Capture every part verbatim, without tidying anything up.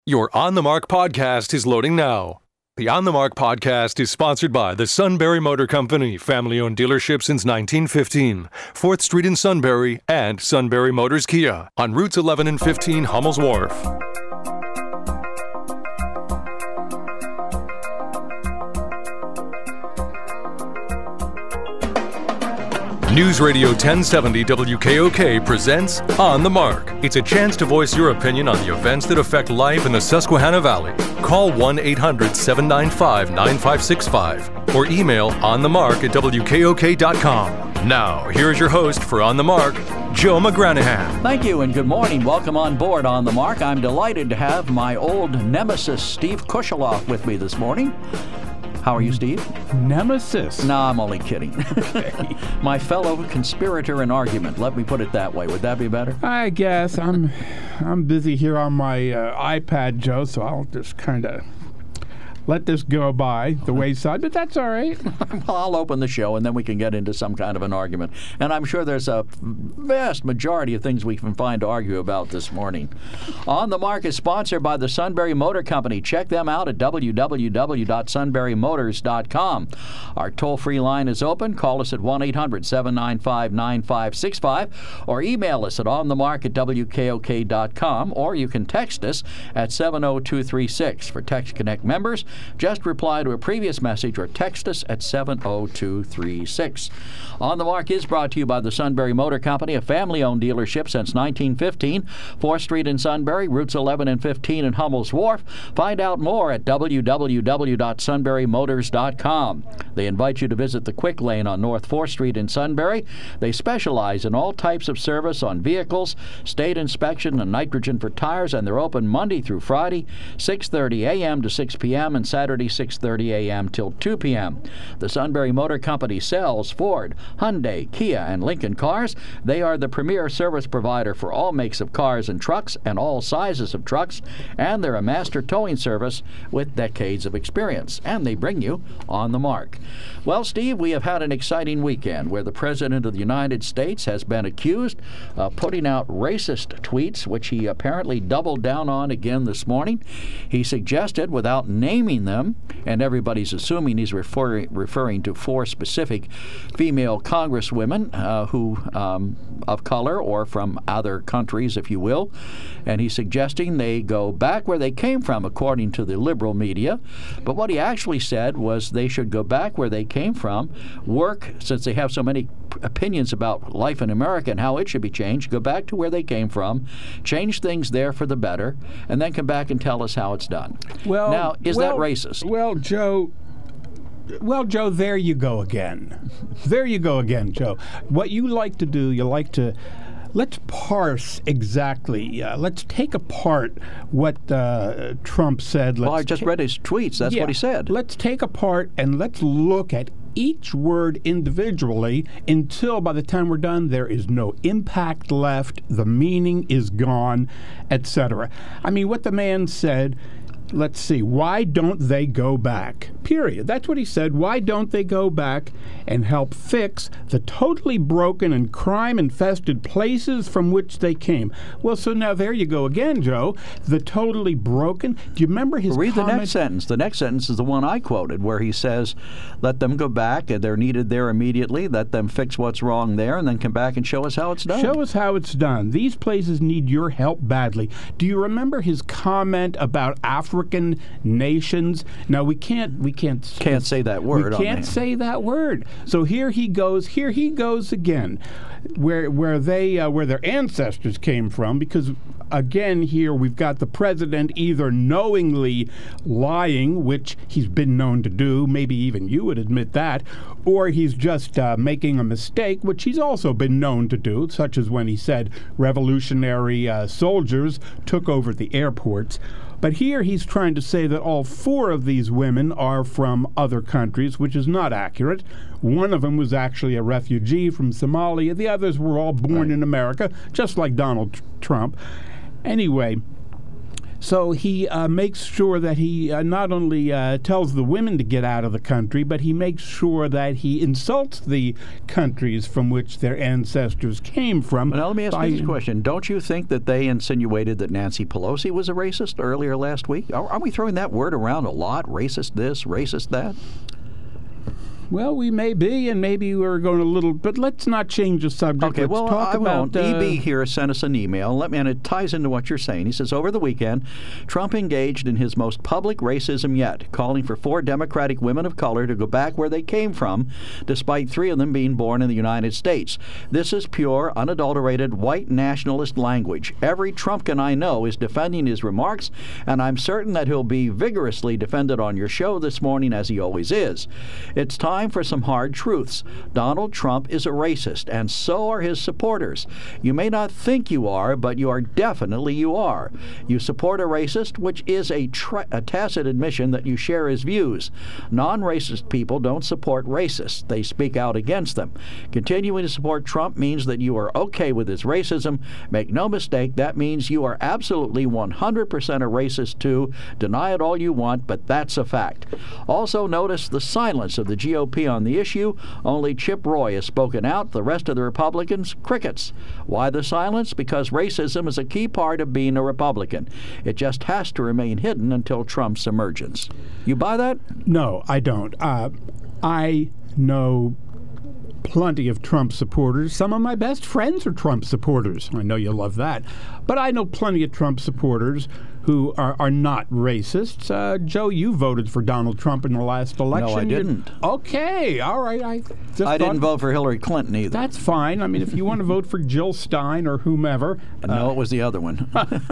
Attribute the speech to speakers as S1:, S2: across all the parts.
S1: Your On the Mark podcast is loading now. The On the Mark podcast is sponsored by the Sunbury Motor Company, family-owned dealership since nineteen fifteen, fourth Street in Sunbury, and Sunbury Motors Kia on routes eleven and fifteen Hummel's Wharf. News Radio ten seventy W K O K presents On the Mark. It's a chance to voice your opinion on the events that affect life in the Susquehanna Valley. Call one eight hundred seven nine five nine five six five or email onthemark at W K O K dot com. Now, here's your host for On the Mark, Joe McGranahan.
S2: Thank you and good morning. Welcome on board On the Mark. I'm delighted to have my old nemesis, Steve Kusheloff, with me this morning. How are you, Steve?
S3: Nemesis?
S2: No, I'm only kidding. Okay. My fellow conspirator in argument. Let me put it that way. Would that be better?
S3: I guess. I'm I'm busy here on my uh, iPad, Joe, so I'll just kind of let this go by the wayside, but that's all right.
S2: Well, I'll open the show, and then we can get into some kind of an argument. And I'm sure there's a vast majority of things we can find to argue about this morning. On the Mark is sponsored by the Sunbury Motor Company. Check them out at w w w dot sunbury motors dot com. Our toll-free line is open. Call us at one eight hundred seven nine five nine five six five or email us at onthemark at W K O K dot com, or you can text us at seven oh two three six. For Text Connect members, just reply to a previous message or text us at seven oh two three six. On the Mark is brought to you by the Sunbury Motor Company, a family-owned dealership since nineteen fifteen, fourth Street in Sunbury, routes eleven and fifteen in Hummel's Wharf. Find out more at w w w dot sunbury motors dot com. They invite you to visit the Quick Lane on North fourth Street in Sunbury. They specialize in all types of service on vehicles, state inspection, and nitrogen for tires, and they're open Monday through Friday, six thirty a.m. to six p.m., and Saturday, six thirty a.m. till two p.m. The Sunbury Motor Company sells Ford, Hyundai, Kia, and Lincoln cars. They are the premier service provider for all makes of cars and trucks and all sizes of trucks, and they're a master towing service with decades of experience. And they bring you On the Mark. Well, Steve, we have had an exciting weekend where the President of the United States has been accused of putting out racist tweets, which he apparently doubled down on again this morning. He suggested, without naming them, and everybody's assuming he's referring referring to four specific female congresswomen uh, who um, of color or from other countries, if you will, and he's suggesting they go back where they came from, according to the liberal media. But what he actually said was they should go back where they came from, work, since they have so many opinions about life in America and how it should be changed, go back to where they came from, change things there for the better, and then come back and tell us how it's done.
S3: Well,
S2: now, is
S3: well,
S2: that racist?
S3: Well, Joe, well, Joe, there you go again. There you go again, Joe. What you like to do, you like to let's parse exactly. Uh, let's take apart what uh, Trump said. Let's
S2: well, I just
S3: ta-
S2: read his tweets. That's
S3: yeah,
S2: what he said.
S3: Let's take apart and let's look at each word individually until by the time we're done, there is no impact left, the meaning is gone, et cetera. I mean, what the man said, let's see, why don't they go back? Period. That's what he said. Why don't they go back and help fix the totally broken and crime-infested places from which they came? Well, so now there you go again, Joe. The totally broken. Do you remember his
S2: Read
S3: comment?
S2: the next sentence. The next sentence is the one I quoted, where he says, let them go back. They're needed there immediately. Let them fix what's wrong there, and then come back and show us how it's done.
S3: Show us how it's done. These places need your help badly. Do you remember his comment about African nations? Now, we can't... We can't
S2: Can't say that word.
S3: We can't
S2: on
S3: say that word. So here he goes. Here he goes again, where where they uh, where their ancestors came from. Because again, here we've got the president either knowingly lying, which he's been known to do. Maybe even you would admit that, or he's just uh, making a mistake, which he's also been known to do, such as when he said revolutionary uh, soldiers took over the airports. But here he's trying to say that all four of these women are from other countries, which is not accurate. One of them was actually a refugee from Somalia. The others were all born
S2: right.
S3: in America, just like Donald Trump. Anyway, So he uh, makes sure that he uh, not only uh, tells the women to get out of the country, but he makes sure that he insults the countries from which their ancestors came from.
S2: Well, now let me ask
S3: by,
S2: you this question. Don't you think that they insinuated that Nancy Pelosi was a racist earlier last week? Are, are we throwing that word around a lot? Racist this, racist that?
S3: Well, we may be, and maybe we're going a little, but let's not change the subject.
S2: Okay,
S3: let's
S2: well,
S3: talk
S2: I
S3: about,
S2: won't.
S3: Uh,
S2: E B here sent us an email, let me, and it ties into what you're saying. He says, over the weekend, Trump engaged in his most public racism yet, calling for four Democratic women of color to go back where they came from, despite three of them being born in the United States. This is pure, unadulterated, white nationalist language. Every Trumpkin I know is defending his remarks, and I'm certain that he'll be vigorously defended on your show this morning, as he always is. It's time for some hard truths. Donald Trump is a racist, and so are his supporters. You may not think you are, but you are definitely you are. You support a racist, which is a, tra- a tacit admission that you share his views. Non-racist people don't support racists. They speak out against them. Continuing to support Trump means that you are okay with his racism. Make no mistake, that means you are absolutely one hundred percent a racist too. Deny it all you want, but that's a fact. Also notice the silence of the G O P on the issue. Only Chip Roy has spoken out. The rest of the Republicans, crickets. Why the silence? Because racism is a key part of being a Republican. It just has to remain hidden until Trump's emergence. You buy that?
S3: No, I don't. Uh, I know plenty of Trump supporters. Some of my best friends are Trump supporters. I know you love that. But I know plenty of Trump supporters who are, are not racists. Uh, Joe, you voted for Donald Trump in the last election.
S2: No, I didn't.
S3: You're, okay, all right. I just
S2: I
S3: thought,
S2: didn't vote for Hillary Clinton either.
S3: That's fine. I mean, if you want to vote for Jill Stein or whomever.
S2: No,
S3: uh,
S2: it was the other one.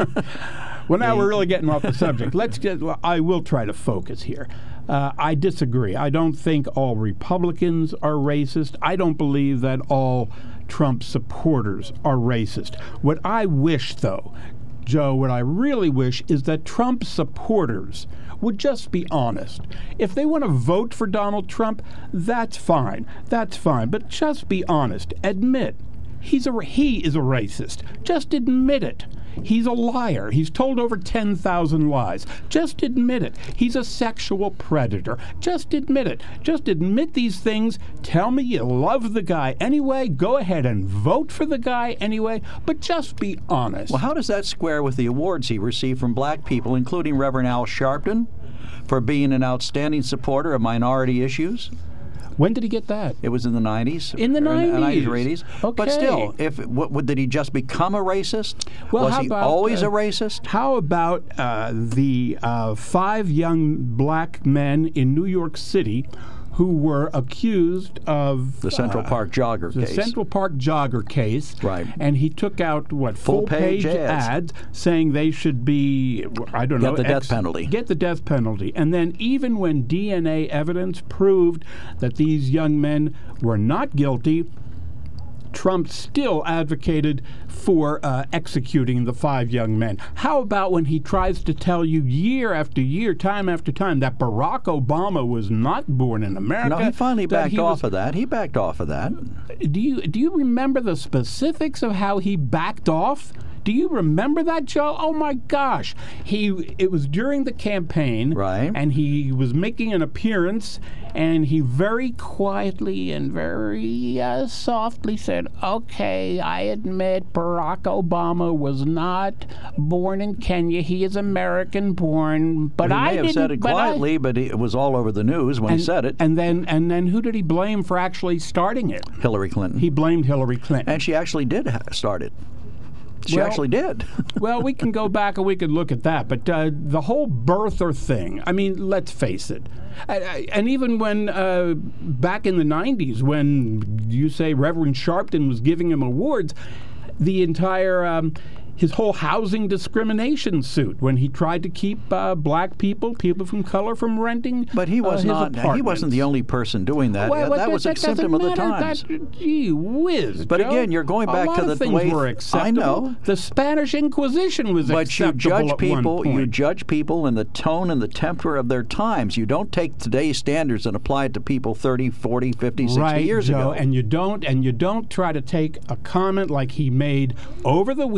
S3: Well, now we're really getting off the subject. Let's get. I will try to focus here. Uh, I disagree. I don't think all Republicans are racist. I don't believe that all Trump supporters are racist. What I wish, though, Joe, what I really wish is that Trump supporters would just be honest. If they want to vote for Donald Trump, that's fine. That's fine. But just be honest. Admit he's a he is a racist. Just admit it. He's a liar. He's told over ten thousand lies. Just admit it. He's a sexual predator. Just admit it. Just admit these things. Tell me you love the guy anyway. Go ahead and vote for the guy anyway. But just be honest.
S2: Well, how does that square with the awards he received from black people, including Reverend Al Sharpton, for being an outstanding supporter of minority issues?
S3: When did he get that?
S2: It was in the nineties.
S3: In the
S2: or
S3: nineties.
S2: nineties or eighties.
S3: Okay.
S2: But still, if what, what, did he just become a racist?
S3: Well,
S2: was
S3: how
S2: he
S3: about,
S2: always
S3: uh,
S2: a racist?
S3: How about uh, the uh, five young black men in New York City who were accused of
S2: The Central
S3: uh,
S2: Park jogger
S3: the
S2: case.
S3: Central Park jogger case.
S2: Right.
S3: And he took out, what,
S2: Full-page
S3: full-page
S2: ads.
S3: ads saying they should be, I don't
S2: Get
S3: know.
S2: the death
S3: ex-
S2: penalty.
S3: Get the death penalty. And then even when D N A evidence proved that these young men were not guilty, Trump still advocated for uh, executing the five young men. How about when he tries to tell you year after year, time after time, that Barack Obama was not born in America?
S2: No, he finally
S3: that
S2: backed
S3: he
S2: off
S3: was,
S2: of that. He backed off of that.
S3: Do you do you remember the specifics of how he backed off? Do you remember that, Joe? Oh my gosh. He it was during the campaign,
S2: Right.
S3: and he was making an appearance, and he very quietly and very uh, softly said, "Okay, I admit Barack Obama was not born in Kenya. He is American born, but
S2: he
S3: I
S2: may have
S3: didn't
S2: said it
S3: but I-
S2: quietly, but it was all over the news when
S3: and,
S2: he said it.
S3: And then and then who did he blame for actually starting it?
S2: Hillary Clinton.
S3: He blamed Hillary Clinton.
S2: and she actually did ha- start it. She
S3: Well-
S2: actually did.
S3: Well, we can go back and we could look at that, but uh, the whole birther thing, I mean, let's face it. I, I, and even when, uh, back in the nineties, when you say Reverend Sharpton was giving him awards, the entire, um, his whole housing discrimination suit, when he tried to keep uh, black people, people from color, from renting
S2: But he
S3: uh,
S2: was
S3: his
S2: not. He wasn't
S3: apartments.
S2: the only person doing that.
S3: Well,
S2: Uh,
S3: well,
S2: that was a
S3: doesn't
S2: symptom of the
S3: matter.
S2: times.
S3: That, gee whiz,
S2: But
S3: Joe.
S2: again, you're going
S3: A
S2: back
S3: lot
S2: to
S3: of
S2: the
S3: things
S2: way-
S3: were
S2: I
S3: acceptable.
S2: know.
S3: The Spanish Inquisition was
S2: But you
S3: acceptable
S2: judge
S3: at
S2: people.
S3: one point.
S2: You judge people in the tone and the temper of their times. You don't take today's standards and apply it to people thirty, forty, fifty, sixty
S3: right,
S2: years
S3: Joe,
S2: ago.
S3: and you don't and you don't try to take a comment like he made over the weekend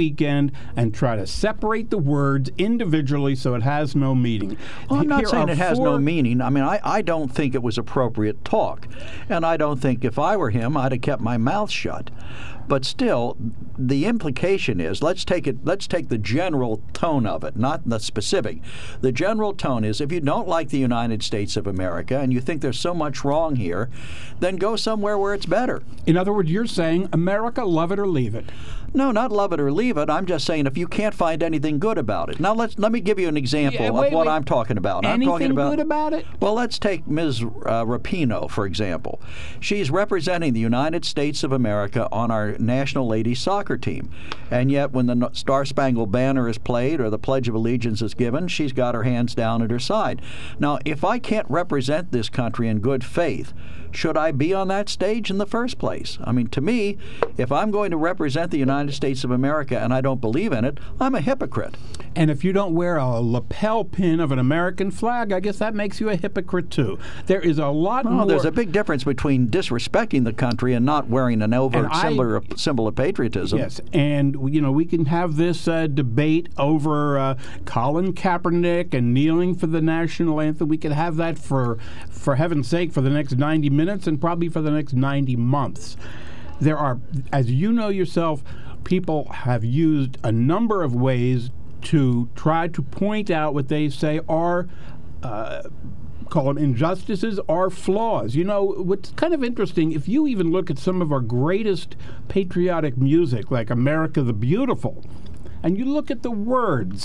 S3: hand and try to separate the words individually so it has no meaning.
S2: Well, I'm not
S3: Here
S2: saying
S3: are
S2: it has
S3: four-
S2: no meaning. I mean, I, I don't think it was appropriate talk. And I don't think if I were him, I'd have kept my mouth shut. But still, the implication is, let's take it. Let's take the general tone of it, not the specific. The general tone is, if you don't like the United States of America and you think there's so much wrong here, then go somewhere where it's better.
S3: In other words, you're saying, America, love it or leave it.
S2: No, not love it or leave it. I'm just saying if you can't find anything good about it. Now, let's let me give you an example
S3: Yeah, wait,
S2: of what
S3: wait.
S2: I'm talking about.
S3: Anything
S2: I'm talking about,
S3: good about it?
S2: Well, let's take Miz Uh, Rapinoe, for example. She's representing the United States of America on our national ladies soccer team. And yet, when the Star-Spangled Banner is played or the Pledge of Allegiance is given, she's got her hands down at her side. Now, if I can't represent this country in good faith, should I be on that stage in the first place? I mean, to me, if I'm going to represent the United States of America and I don't believe in it, I'm a hypocrite.
S3: And if you don't wear a lapel pin of an American flag, I guess that makes you a hypocrite too. There is a lot
S2: No,
S3: more.
S2: there's a big difference between disrespecting the country and not wearing an overt
S3: And I-
S2: symbol, of, symbol of patriotism.
S3: Yes, and you know we can have this uh, debate over uh, Colin Kaepernick and kneeling for the national anthem. We could have that for, for heaven's sake, for the next ninety minutes and probably for the next ninety months. There are, as you know yourself, people have used a number of ways to try to point out what they say are uh, call them injustices or flaws. You know, what's kind of interesting, if you even look at some of our greatest patriotic music, like America the Beautiful, and you look at the words,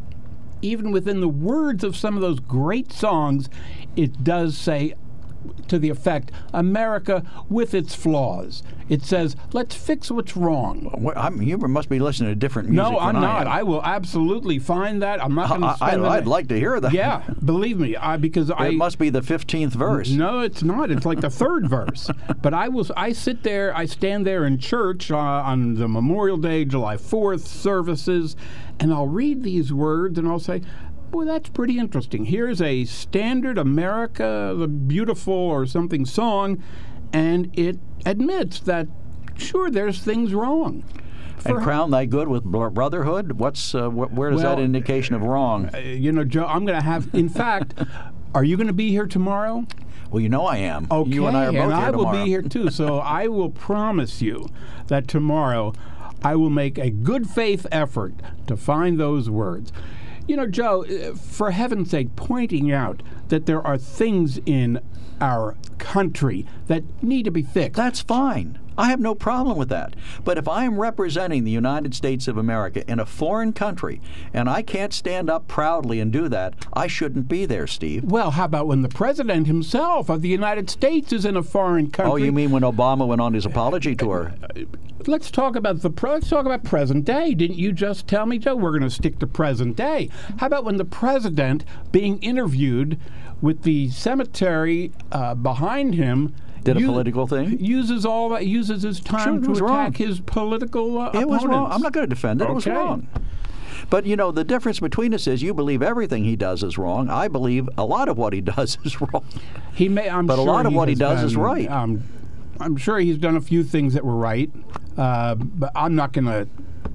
S3: even within the words of some of those great songs, it does say, to the effect, America with its flaws. It says, let's fix what's wrong.
S2: Well, I'm, you must be listening to different music
S3: No, I'm
S2: than
S3: not.
S2: I,
S3: I will absolutely find that. I'm not going to
S2: I,
S3: spend the
S2: I, I'd like to hear that.
S3: Yeah, believe me, I, because I...
S2: It must be the fifteenth verse.
S3: No, it's not. It's like the third verse. But I will. I sit there. I stand there in church uh, on the Memorial Day, July fourth services, and I'll read these words, and I'll say, "Boy, that's pretty interesting. Here's a standard America the Beautiful or something song, and it admits that sure, there's things wrong."
S2: And
S3: For-
S2: crown thy good with br- brotherhood. What's uh, wh- where does
S3: Well,
S2: that indication of wrong?
S3: Uh, you know, Joe, I'm going to have. In fact, are you going to be here tomorrow?
S2: Well, you know I am.
S3: Okay,
S2: You and I are both
S3: and
S2: here
S3: I will
S2: tomorrow.
S3: be here too. So I will promise you that tomorrow I will make a good faith effort to find those words. You know, Joe, uh, for heaven's sake, pointing out that there are things in our country that need to be fixed.
S2: That's fine. I have no problem with that. But if I am representing the United States of America in a foreign country and I can't stand up proudly and do that, I shouldn't be there, Steve.
S3: Well, how about when the president himself of the United States is in a foreign country?
S2: Oh, you mean when Obama went on his apology tour?
S3: Let's talk about the pre- let's talk about present day. Didn't you just tell me, Joe? We're going to stick to present day. How about when the president, being interviewed with the cemetery uh, behind him,
S2: Did a
S3: u-
S2: political thing?
S3: Uses all that. Uses his time
S2: Sure, it
S3: to
S2: was
S3: attack
S2: wrong.
S3: his political uh,
S2: It was wrong.
S3: opponents.
S2: I'm not going to defend it. It was
S3: Okay.
S2: wrong. But, you know, the difference between us is you believe everything he does is wrong. I believe a lot of what he does is wrong.
S3: He may. I'm
S2: But a
S3: sure
S2: lot of what he
S3: has
S2: does is
S3: been,
S2: right.
S3: Um, I'm sure he's done a few things that were right, uh, but I'm not going to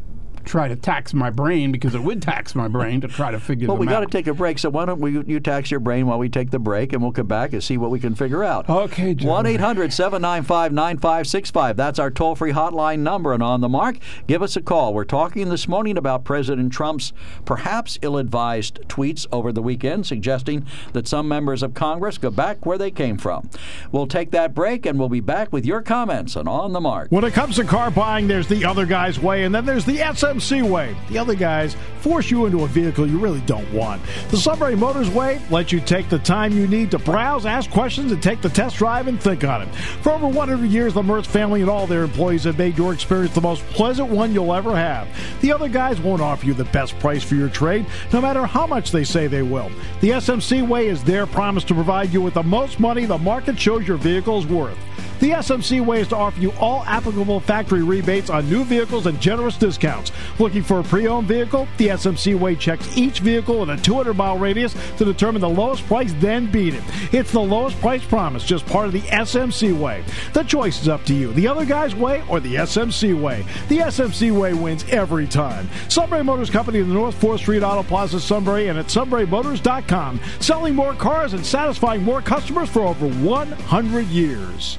S3: try to tax my brain because it would tax my brain to try to figure
S2: Well,
S3: them
S2: we got to
S3: out.
S2: take a break, so why don't we you tax your brain while we take the break, and we'll come back and see what we can figure out.
S3: Okay, Joe.
S2: one eight hundred seven nine five nine five six five. That's our toll-free hotline number, and on the mark, give us a call. We're talking this morning about President Trump's perhaps ill-advised tweets over the weekend suggesting that some members of Congress go back where they came from. We'll take that break, and we'll be back with your comments on On the Mark.
S4: When it comes to car buying, there's the other guy's way, and then there's the S M C way. The other guys force you into a vehicle you really don't want. The Sunbury Motors way lets you take the time you need to browse, ask questions, and take the test drive and think on it. For over one hundred years, the Mertz family and all their employees have made your experience the most pleasant one you'll ever have. The other guys won't offer you the best price for your trade, no matter how much they say they will. The S M C way is their promise to provide you with the most money the market shows your vehicle is worth. The S M C way is to offer you all applicable factory rebates on new vehicles and generous discounts. Looking for a pre-owned vehicle? The S M C way checks each vehicle in a two hundred mile radius to determine the lowest price, then beat it. It's the lowest price promise, just part of the S M C way. The choice is up to you. The other guy's way or the S M C way. The S M C way wins every time. Sunbury Motors Company in the North fourth Street Auto Plaza, Sunbury, and at sunbury motors dot com. Selling more cars and satisfying more customers for over one hundred years.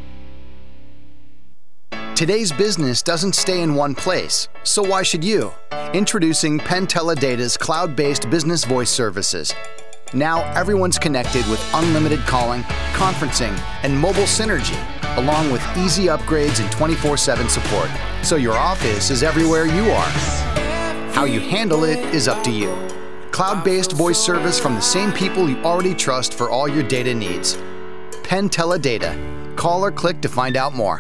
S5: Today's business doesn't stay in one place, so why should you? Introducing Penn Teledata's cloud-based business voice services. Now everyone's connected with unlimited calling, conferencing, and mobile synergy, along with easy upgrades and twenty-four seven support. So your office is everywhere you are. How you handle it is up to you. Cloud-based voice service from the same people you already trust for all your data needs. Penn Teledata. Call or click to find out more.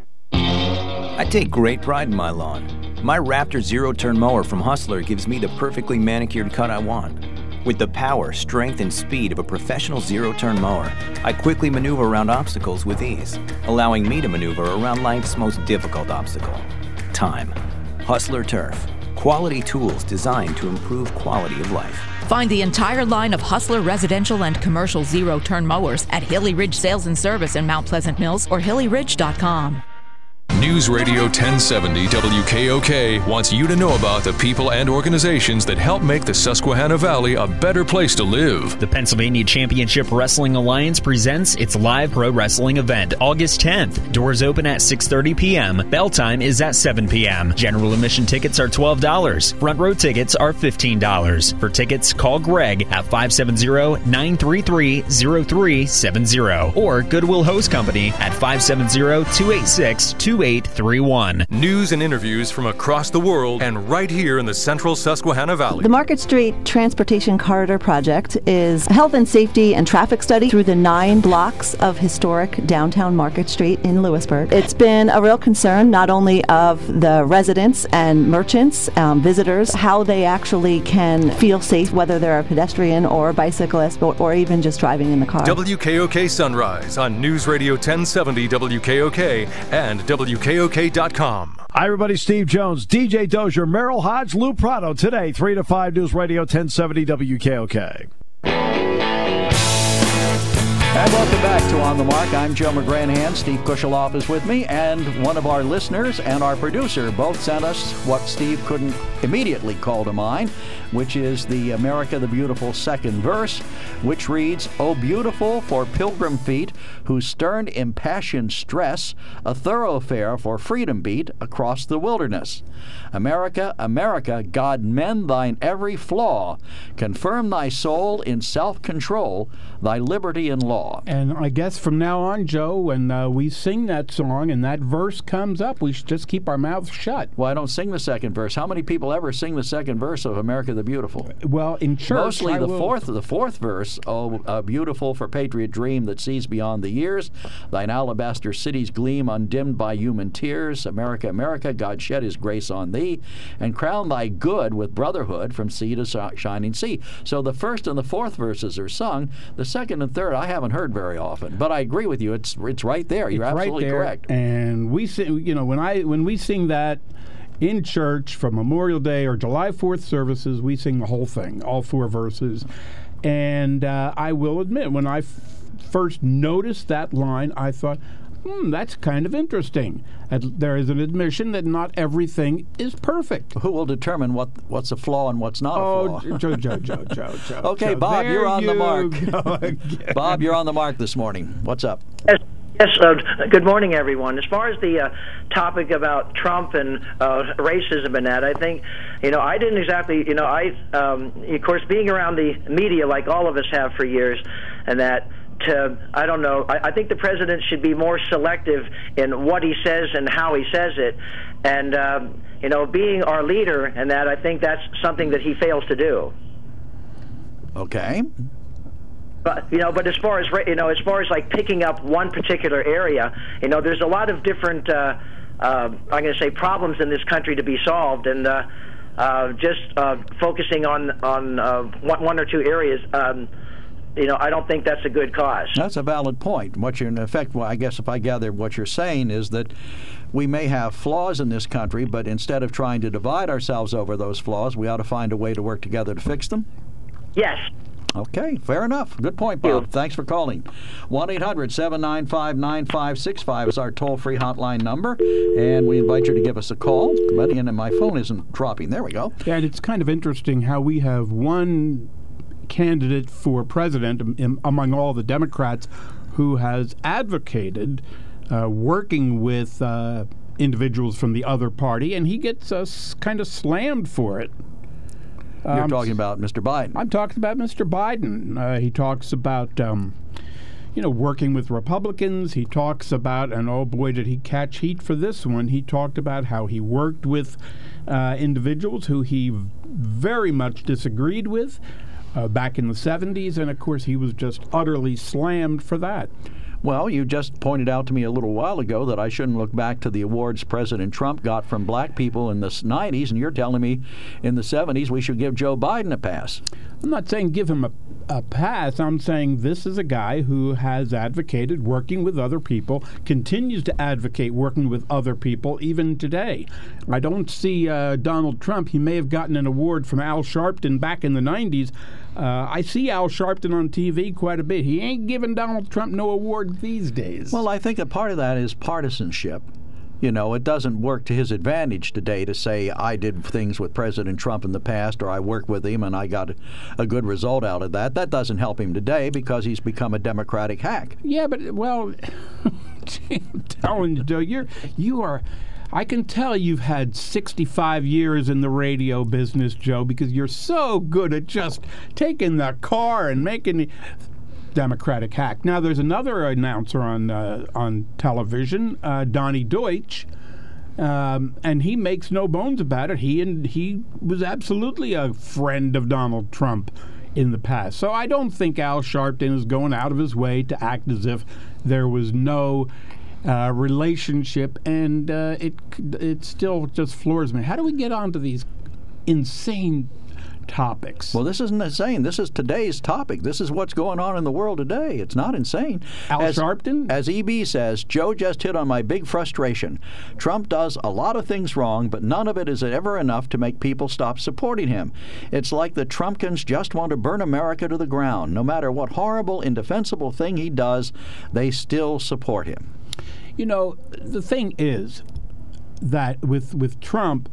S6: I take great pride in my lawn. My Raptor zero-turn mower from Hustler gives me the perfectly manicured cut I want. With the power, strength, and speed of a professional zero-turn mower, I quickly maneuver around obstacles with ease, allowing me to maneuver around life's most difficult obstacle, time. Hustler Turf. Quality tools designed to improve quality of life.
S7: Find the entire line of Hustler residential and commercial zero-turn mowers at Hilly Ridge Sales and Service in Mount Pleasant Mills or hilly ridge dot com.
S1: News Radio ten seventy W K O K wants you to know about the people and organizations that help make the Susquehanna Valley a better place to live.
S8: The Pennsylvania Championship Wrestling Alliance presents its live pro wrestling event August tenth. Doors open at six thirty p.m. Bell time is at seven p.m. General admission tickets are twelve dollars. Front row tickets are fifteen dollars. For tickets, call Greg at five seven zero, nine three three, zero three seven zero or Goodwill Hose Company at five seven zero, two eight six, two eight three one.
S1: News and interviews from across the world and right here in the central Susquehanna Valley.
S9: The Market Street Transportation Corridor Project is a health and safety and traffic study through the nine blocks of historic downtown Market Street in Lewisburg. It's been a real concern not only of the residents and merchants, um, visitors, how they actually can feel safe, whether they're a pedestrian or a bicyclist or, or even just driving in the car.
S1: W K O K Sunrise on News Radio ten seventy W K O K and W K O K dot com.
S4: Hi, everybody. Steve Jones, D J Dozier, Merrill Hodge, Lou Prado. Today, three to five, News Radio ten seventy W K O K.
S2: And welcome back to On the Mark. I'm Joe McGranahan. Steve Kusheloff is with me, and one of our listeners and our producer both sent us what Steve couldn't immediately call to mind, which is the America the Beautiful second verse, which reads, "O beautiful for pilgrim feet, whose stern impassioned stress a thoroughfare for freedom beat across the wilderness. America, America, God mend thine every flaw, confirm thy soul in self-control, thy liberty and law."
S3: And I guess from now on, Joe, when uh, we sing that song and that verse comes up, we should just keep our mouths shut.
S2: Well, I don't sing the second verse. How many people ever sing the second verse of America the Beautiful?
S3: Well, in church,
S2: mostly
S3: I
S2: the
S3: will...
S2: fourth. The fourth verse, "Oh, uh, beautiful for patriot dream that sees beyond the years, thine alabaster cities gleam undimmed by human tears. America, America, God shed His grace on thee, and crown thy good with brotherhood from sea to sh- shining sea." So the first and the fourth verses are sung. The second and third I haven't heard very often, but I agree with you. It's it's right there. You're
S3: it's
S2: absolutely
S3: right there.
S2: correct.
S3: And we sing, you know, when I when we sing that in church for Memorial Day or July fourth services, we sing the whole thing, all four verses. And uh, I will admit, when I f- first noticed that line, I thought, hmm, that's kind of interesting. And there is an admission that not everything is perfect.
S2: Who will determine what what's a flaw and what's not
S3: oh,
S2: a flaw?
S3: Joe, Joe, Joe, Joe, Joe.
S2: Okay,
S3: Joe,
S2: Bob,
S3: there
S2: you're on
S3: you
S2: the mark.
S3: go again.
S2: Bob, you're on the mark this morning. What's up?
S10: Yes, yes uh, good morning, everyone. As far as the uh, topic about Trump and uh, racism and that, I think, you know, I didn't exactly, you know, I, um, of course, being around the media like all of us have for years, and that, to, I don't know, I, I think the president should be more selective in what he says and how he says it. And, um, you know, being our leader and that, I think that's something that he fails to do.
S2: Okay.
S10: But, you know, but as far as, you know, as far as like picking up one particular area, you know, there's a lot of different, uh, uh, I'm going to say, problems in this country to be solved. And uh, uh, just uh, focusing on, on uh, one, one or two areas, um, you know, I don't think that's a good cause.
S2: That's a valid point. What you're, in effect, well, I guess if I gather what you're saying is that we may have flaws in this country, but instead of trying to divide ourselves over those flaws, we ought to find a way to work together to fix them?
S10: Yes.
S2: Okay, fair enough. Good point, Bob. Thanks for calling. one eight hundred seven nine five nine five six five is our toll-free hotline number, and we invite you to give us a call. And my phone isn't dropping. There we go.
S3: Yeah, and it's kind of interesting how we have one candidate for president in, among all the Democrats who has advocated uh, working with uh, individuals from the other party, and he gets uh, kind of slammed for it.
S2: You're
S3: um,
S2: talking about Mister Biden.
S3: I'm talking about Mister Biden. Uh, he talks about, um, you know, working with Republicans. He talks about, and oh boy, did he catch heat for this one. He talked about how he worked with uh, individuals who he very much disagreed with uh, back in the seventies, and of course he was just utterly slammed for that.
S2: Well, you just pointed out to me a little while ago that I shouldn't look back to the awards President Trump got from black people in the nineties, and you're telling me in the seventies we should give Joe Biden a pass.
S3: I'm not saying give him a, a pass. I'm saying this is a guy who has advocated working with other people, continues to advocate working with other people even today. I don't see uh, Donald Trump. He may have gotten an award from Al Sharpton back in the nineties. Uh, I see Al Sharpton on T V quite a bit. He ain't giving Donald Trump no award these days.
S2: Well, I think a part of that is partisanship. You know, it doesn't work to his advantage today to say, I did things with President Trump in the past, or I worked with him and I got a good result out of that. That doesn't help him today because he's become a Democratic hack.
S3: Yeah, but, well, I'm telling you, Joe, you're, you are... I can tell you've had sixty-five years in the radio business, Joe, because you're so good at just taking the car and making the Democratic hack. Now, there's another announcer on uh, on television, uh, Donnie Deutsch, um, and he makes no bones about it. He and he was absolutely a friend of Donald Trump in the past. So I don't think Al Sharpton is going out of his way to act as if there was no Uh, relationship, and uh, it it still just floors me. How do we get onto these insane topics?
S2: Well, this isn't insane. This is today's topic. This is what's going on in the world today. It's not insane.
S3: Al
S2: as,
S3: Sharpton?
S2: As E B says, Joe just hit on my big frustration. Trump does a lot of things wrong, but none of it is ever enough to make people stop supporting him. It's like the Trumpkins just want to burn America to the ground. No matter what horrible, indefensible thing he does, they still support him.
S3: You know, the thing is that with with Trump,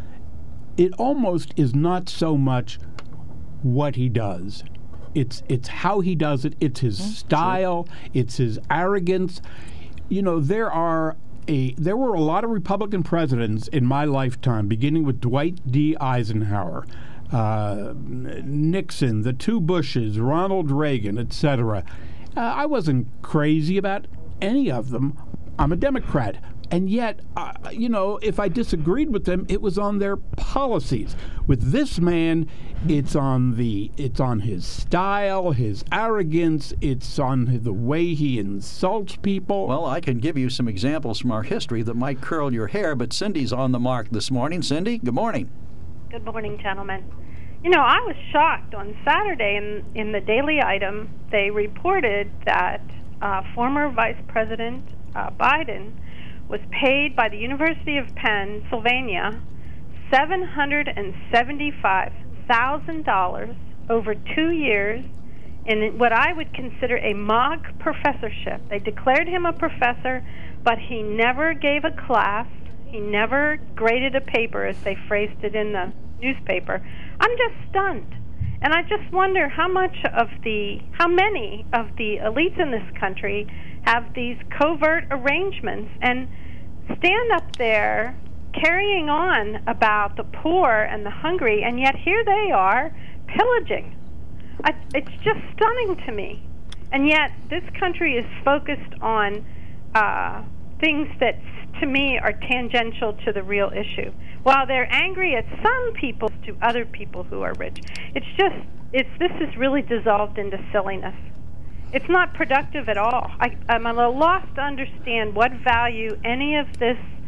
S3: it almost is not so much what he does. It's it's how he does it. It's his That's style. True. It's his arrogance. You know, there are a there were a lot of Republican presidents in my lifetime, beginning with Dwight D. Eisenhower, uh, Nixon, the two Bushes, Ronald Reagan, et cetera. Uh, I wasn't crazy about any of them. I'm a Democrat. And yet, uh, you know, if I disagreed with them, it was on their policies. With this man, it's on the it's on his style, his arrogance, it's on the way he insults people.
S2: Well, I can give you some examples from our history that might curl your hair, but Cindy's on the mark this morning. Cindy, good morning.
S11: Good morning, gentlemen. You know, I was shocked on Saturday in, in the Daily Item. They reported that uh, former Vice President uh, Biden was paid by the University of Pennsylvania seven hundred seventy-five thousand dollars over two years in what I would consider a mock professorship. They declared him a professor, but he never gave a class. He never graded a paper, as they phrased it in the newspaper. I'm just stunned. And I just wonder how much of the, how many of the elites in this country have these covert arrangements and stand up there carrying on about the poor and the hungry, and yet here they are pillaging. I, it's just stunning to me. And yet this country is focused on uh, things that, to me, are tangential to the real issue. While they're angry at some people, to other people who are rich. It's just, it's this is really dissolved into silliness. It's not productive at all. I, I'm a little lost to understand what value any of this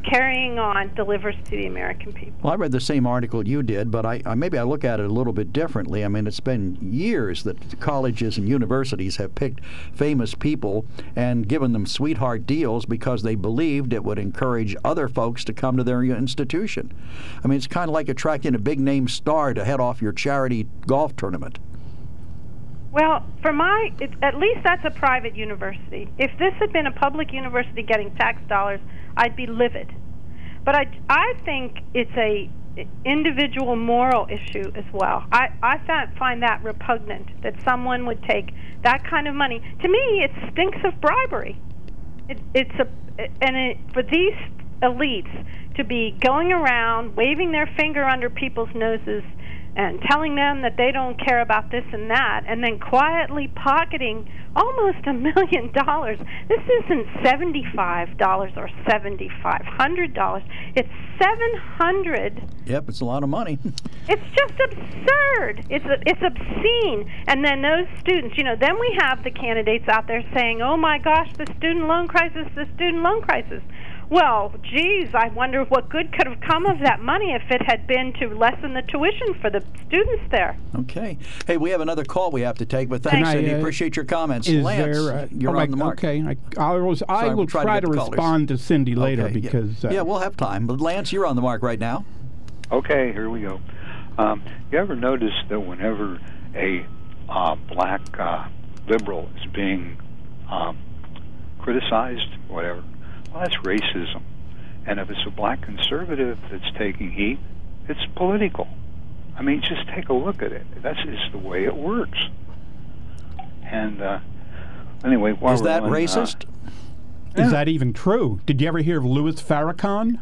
S11: carrying on delivers to the American people.
S2: Well, I read the same article you did, but I, I maybe I look at it a little bit differently. I mean, it's been years that colleges and universities have picked famous people and given them sweetheart deals because they believed it would encourage other folks to come to their institution. I mean, it's kind of like attracting a big-name star to head off your charity golf tournament.
S11: Well, for my, it, at least that's a private university. If this had been a public university getting tax dollars, I'd be livid. But I, I think it's a individual moral issue as well. I, I find that repugnant, that someone would take that kind of money. To me, it stinks of bribery. It, it's a, and it, for these elites to be going around waving their finger under people's noses and telling them that they don't care about this and that, and then quietly pocketing almost a million dollars. This isn't seventy-five dollars or seventy-five hundred dollars. It's seven hundred.
S2: Yep, it's a lot of money.
S11: It's just absurd. It's it's obscene. And then those students, you know, then we have the candidates out there saying, "Oh my gosh, the student loan crisis, the student loan crisis." Well, geez, I wonder what good could have come of that money if it had been to lessen the tuition for the students there.
S2: Okay. Hey, we have another call we have to take, but thanks, and uh, appreciate your comments.
S3: Is
S2: Lance,
S3: there, uh,
S2: you're
S3: oh,
S2: on the mark.
S3: Okay, I, I, was, I
S2: Sorry,
S3: will
S2: we'll try,
S3: try
S2: to,
S3: to,
S2: to
S3: respond to Cindy later
S2: okay,
S3: because...
S2: Yeah.
S3: Uh,
S2: yeah, we'll have time. But Lance, you're on the mark right now.
S12: Okay, here we go. Um, you ever notice that whenever a uh, black uh, liberal is being um, criticized, whatever, well, that's racism. And if it's a black conservative that's taking heat, it's political. I mean, just take a look at it. That's just the way it works. And uh, anyway, while
S2: is that
S12: on,
S2: racist?
S12: Uh,
S3: is
S12: yeah.
S3: that even true? Did you ever hear of Louis Farrakhan?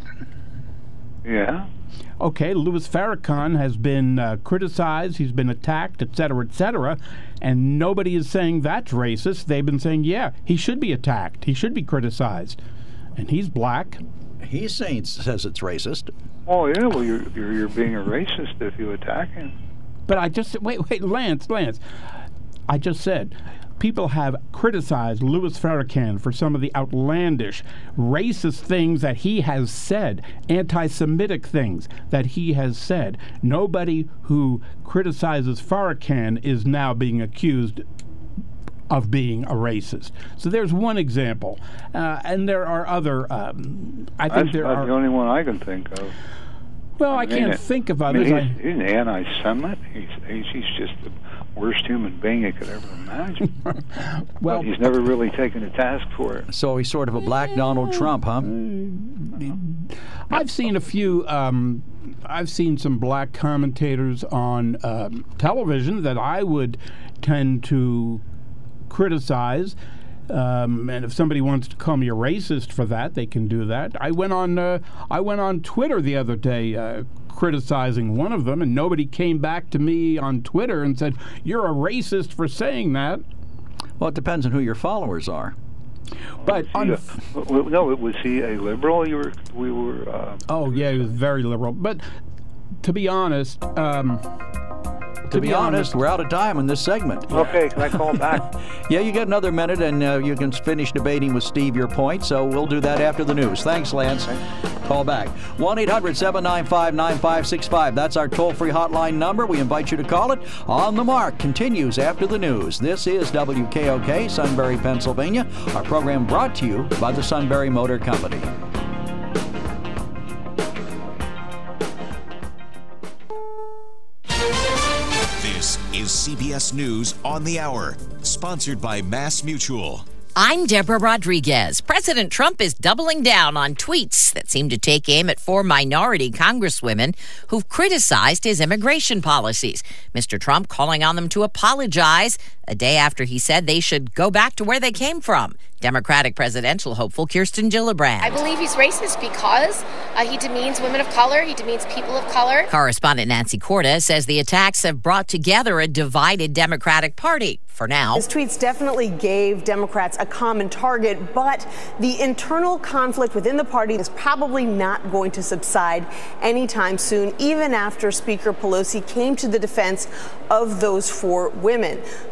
S12: Yeah.
S3: Okay, Louis Farrakhan has been uh, criticized, he's been attacked, et cetera, et cetera, and nobody is saying that's racist. They've been saying, yeah, he should be attacked, he should be criticized. And he's black.
S2: He's saying says it's racist.
S12: Oh yeah, well you're, you're you're being a racist if you attack him.
S3: But I just wait, wait, Lance, Lance. I just said people have criticized Louis Farrakhan for some of the outlandish, racist things that he has said, anti-Semitic things that he has said. Nobody who criticizes Farrakhan is now being accused of being a racist. So there's one example, uh, and there are other. Um, I think
S12: That's
S3: there
S12: not
S3: are
S12: the only one I can think of.
S3: Well, I,
S12: I mean,
S3: can't
S12: it,
S3: think of
S12: I mean,
S3: others.
S12: he's, he's an anti-Semite. He's, he's he's just the worst human being you could ever imagine.
S3: Well,
S12: but he's never really taken a task for it.
S2: So he's sort of a black Donald Trump, huh?
S3: I've seen a few. Um, I've seen some black commentators on um, television that I would tend to criticize, um, and if somebody wants to call me a racist for that, they can do that. I went on uh, I went on Twitter the other day uh, criticizing one of them, and nobody came back to me on Twitter and said, "You're a racist for saying that."
S2: Well, it depends on who your followers are.
S3: But
S12: a, well, no, was he a liberal? You were we were. Uh,
S3: oh yeah, he was very liberal. But to be honest. Um,
S2: To, to be, be honest, honest, we're out of time in this segment.
S12: Okay, can I call back?
S2: Yeah, you get another minute, and uh, you can finish debating with Steve your point, so we'll do that after the news. Thanks, Lance. Call back. one eight hundred seven nine five nine five six five. That's our toll-free hotline number. We invite you to call it. On the Mark continues after the news. This is W K O K, Sunbury, Pennsylvania. Our program brought to you by the Sunbury Motor Company.
S13: Is C B S News on the Hour, sponsored by Mass Mutual.
S14: I'm Deborah Rodriguez. President Trump is doubling down on tweets that seem to take aim at four minority congresswomen who've criticized his immigration policies. Mister Trump calling on them to apologize a day after he said they should go back to where they came from. Democratic presidential hopeful Kirsten Gillibrand.
S15: I believe he's racist because uh, he demeans women of color. He demeans people of color.
S14: Correspondent Nancy Corda says the attacks have brought together a divided Democratic Party. For now,
S16: his tweets definitely gave Democrats a common target, but the internal conflict within the party is probably not going to subside anytime soon, even after Speaker Pelosi came to the defense of those four women.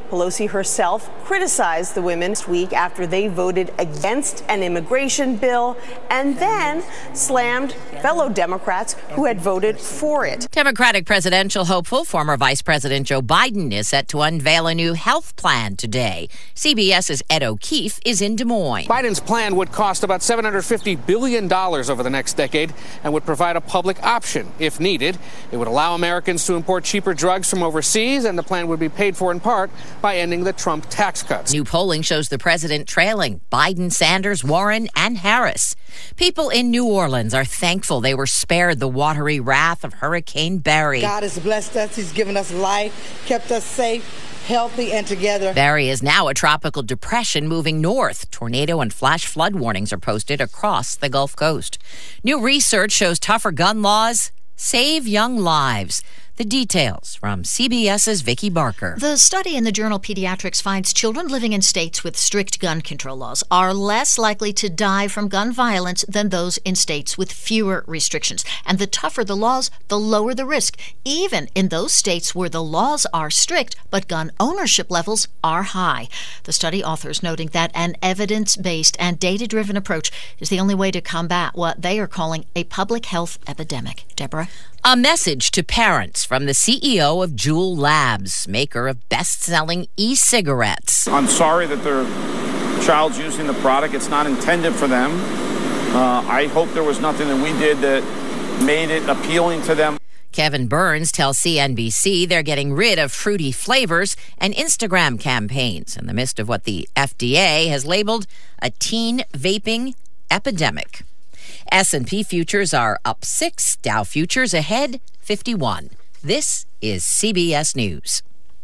S16: Pelosi herself criticized the women this week after they voted against an immigration bill and then slammed fellow Democrats who had voted for it.
S14: Democratic presidential hopeful former Vice President Joe Biden is set to unveil a new health plan today. CBS's Ed O'Keefe is in Des Moines.
S17: Biden's plan would cost about seven hundred fifty billion dollars over the next decade and would provide a public option if needed. It would allow Americans to import cheaper drugs from overseas, and the plan would be paid for in part by ending the Trump tax cuts.
S14: New polling shows the president trailing Biden, Sanders, Warren, and Harris. People in New Orleans are thankful they were spared the watery wrath of Hurricane Barry.
S18: God has blessed us. He's given us life, kept us safe, healthy, and together.
S14: Barry is now a tropical depression moving north. Tornado and flash flood warnings are posted across the Gulf Coast. New research shows tougher gun laws save young lives. The details from CBS's Vicki Barker.
S19: The study in the journal Pediatrics finds children living in states with strict gun control laws are less likely to die from gun violence than those in states with fewer restrictions. And the tougher the laws, the lower the risk, even in those states where the laws are strict but gun ownership levels are high. The study authors noting that an evidence-based and data-driven approach is the only way to combat what they are calling a public health epidemic. Deborah?
S14: A message to parents from the C E O of Juul Labs, maker of best-selling e-cigarettes.
S20: I'm sorry that their child's using the product. It's not intended for them. Uh, I hope there was nothing that we did that made it appealing to them.
S14: Kevin Burns tells C N B C they're getting rid of fruity flavors and Instagram campaigns in the midst of what the F D A has labeled a teen vaping epidemic. S and P futures are up six, Dow futures ahead fifty-one. This is C B S News.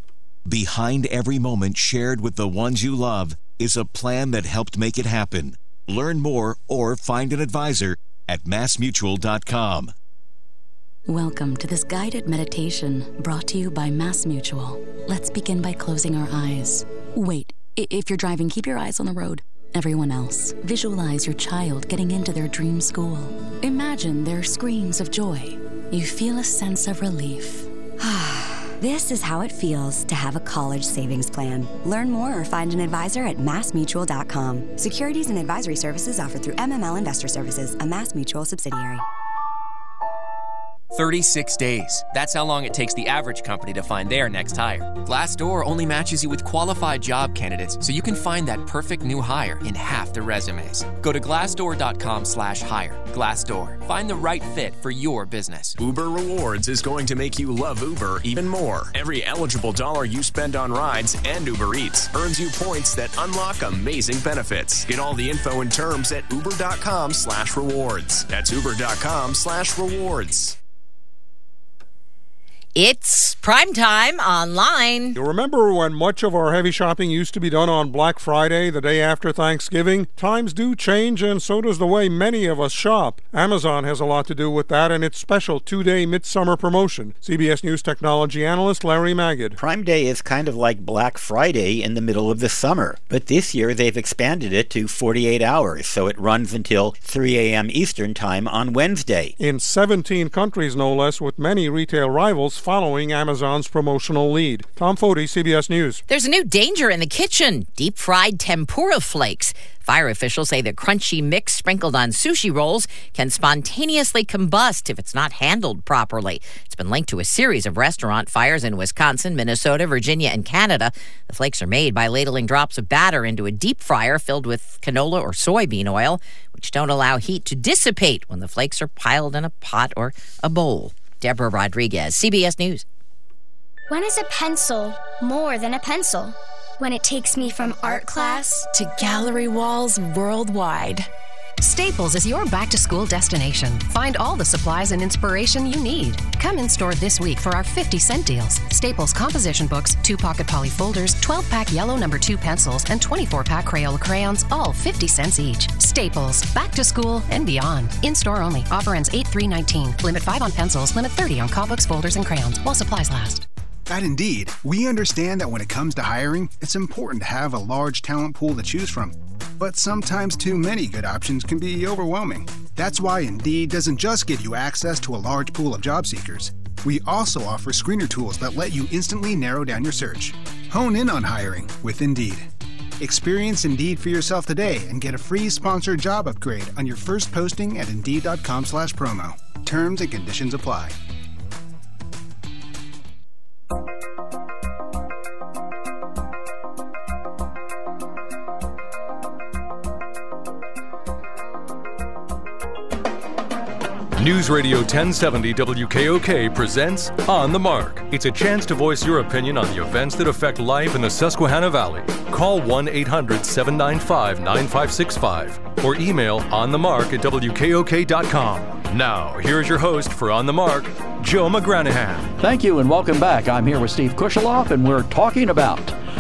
S13: Behind every moment shared with the ones you love is a plan that helped make it happen. Learn more or find an advisor at mass mutual dot com.
S21: Welcome to this guided meditation brought to you by Mass Mutual. Let's begin by closing our eyes. Wait, if you're driving, keep your eyes on the road. Everyone else, visualize your child getting into their dream school. Imagine their screams of joy. You feel a sense of relief.
S22: This is how it feels to have a college savings plan. Learn more or find an advisor at mass mutual dot com. Securities and advisory services offered through M M L Investor Services, a Mass Mutual subsidiary.
S23: thirty-six days. That's how long it takes the average company to find their next hire. Glassdoor only matches you with qualified job candidates, so you can find that perfect new hire in half the resumes. Go to glassdoor dot com slash hire. Glassdoor. Find the right fit for your business.
S24: Uber Rewards is going to make you love Uber even more. Every eligible dollar you spend on rides and Uber Eats earns you points that unlock amazing benefits. Get all the info and terms at uber dot com slash rewards. That's uber dot com slash rewards.
S14: It's primetime online.
S25: You remember when much of our heavy shopping used to be done on Black Friday, the day after Thanksgiving? Times do change, and so does the way many of us shop. Amazon has a lot to do with that and its special two-day midsummer promotion. C B S News technology analyst Larry Magid.
S26: Prime Day is kind of like Black Friday in the middle of the summer, but this year they've expanded it to forty-eight hours, so it runs until three a.m. Eastern Time on Wednesday.
S25: In seventeen countries, no less, with many retail rivals following Amazon's promotional lead. Tom Foti, C B S News.
S14: There's a new danger in the kitchen: deep-fried tempura flakes. Fire officials say the crunchy mix sprinkled on sushi rolls can spontaneously combust if it's not handled properly. It's been linked to a series of restaurant fires in Wisconsin, Minnesota, Virginia, and Canada. The flakes are made by ladling drops of batter into a deep fryer filled with canola or soybean oil, which don't allow heat to dissipate when the flakes are piled in a pot or a bowl. Deborah Rodriguez, C B S News.
S27: When is a pencil more than a pencil? When it takes me from art class
S28: to gallery walls worldwide. Staples is your back-to-school destination. Find all the supplies and inspiration you need. Come in store this week for our fifty cent deals. Staples composition books, two-pocket poly folders, twelve-pack yellow number two pencils, and twenty-four pack Crayola crayons, all fifty cents each. Staples, back to school and beyond. In-store only. Offer ends eight three nineteen. Limit five on pencils, limit thirty on call books, folders, and crayons, while supplies last.
S29: At Indeed, we understand that when it comes to hiring, it's important to have a large talent pool to choose from. But sometimes too many good options can be overwhelming. That's why Indeed doesn't just give you access to a large pool of job seekers. We also offer screener tools that let you instantly narrow down your search. Hone in on hiring with Indeed. Experience Indeed for yourself today and get a free sponsored job upgrade on your first posting at Indeed.com slash promo. Terms and conditions apply.
S1: News Radio ten seventy W K O K presents On the Mark. It's a chance to voice your opinion on the events that affect life in the Susquehanna Valley. Call one eight hundred seven nine five nine five six five or email onthemark at W K O K dot com. Now, here's your host for On the Mark, Joe McGranahan.
S2: Thank you and welcome back. I'm here with Steve Kusheloff and we're talking about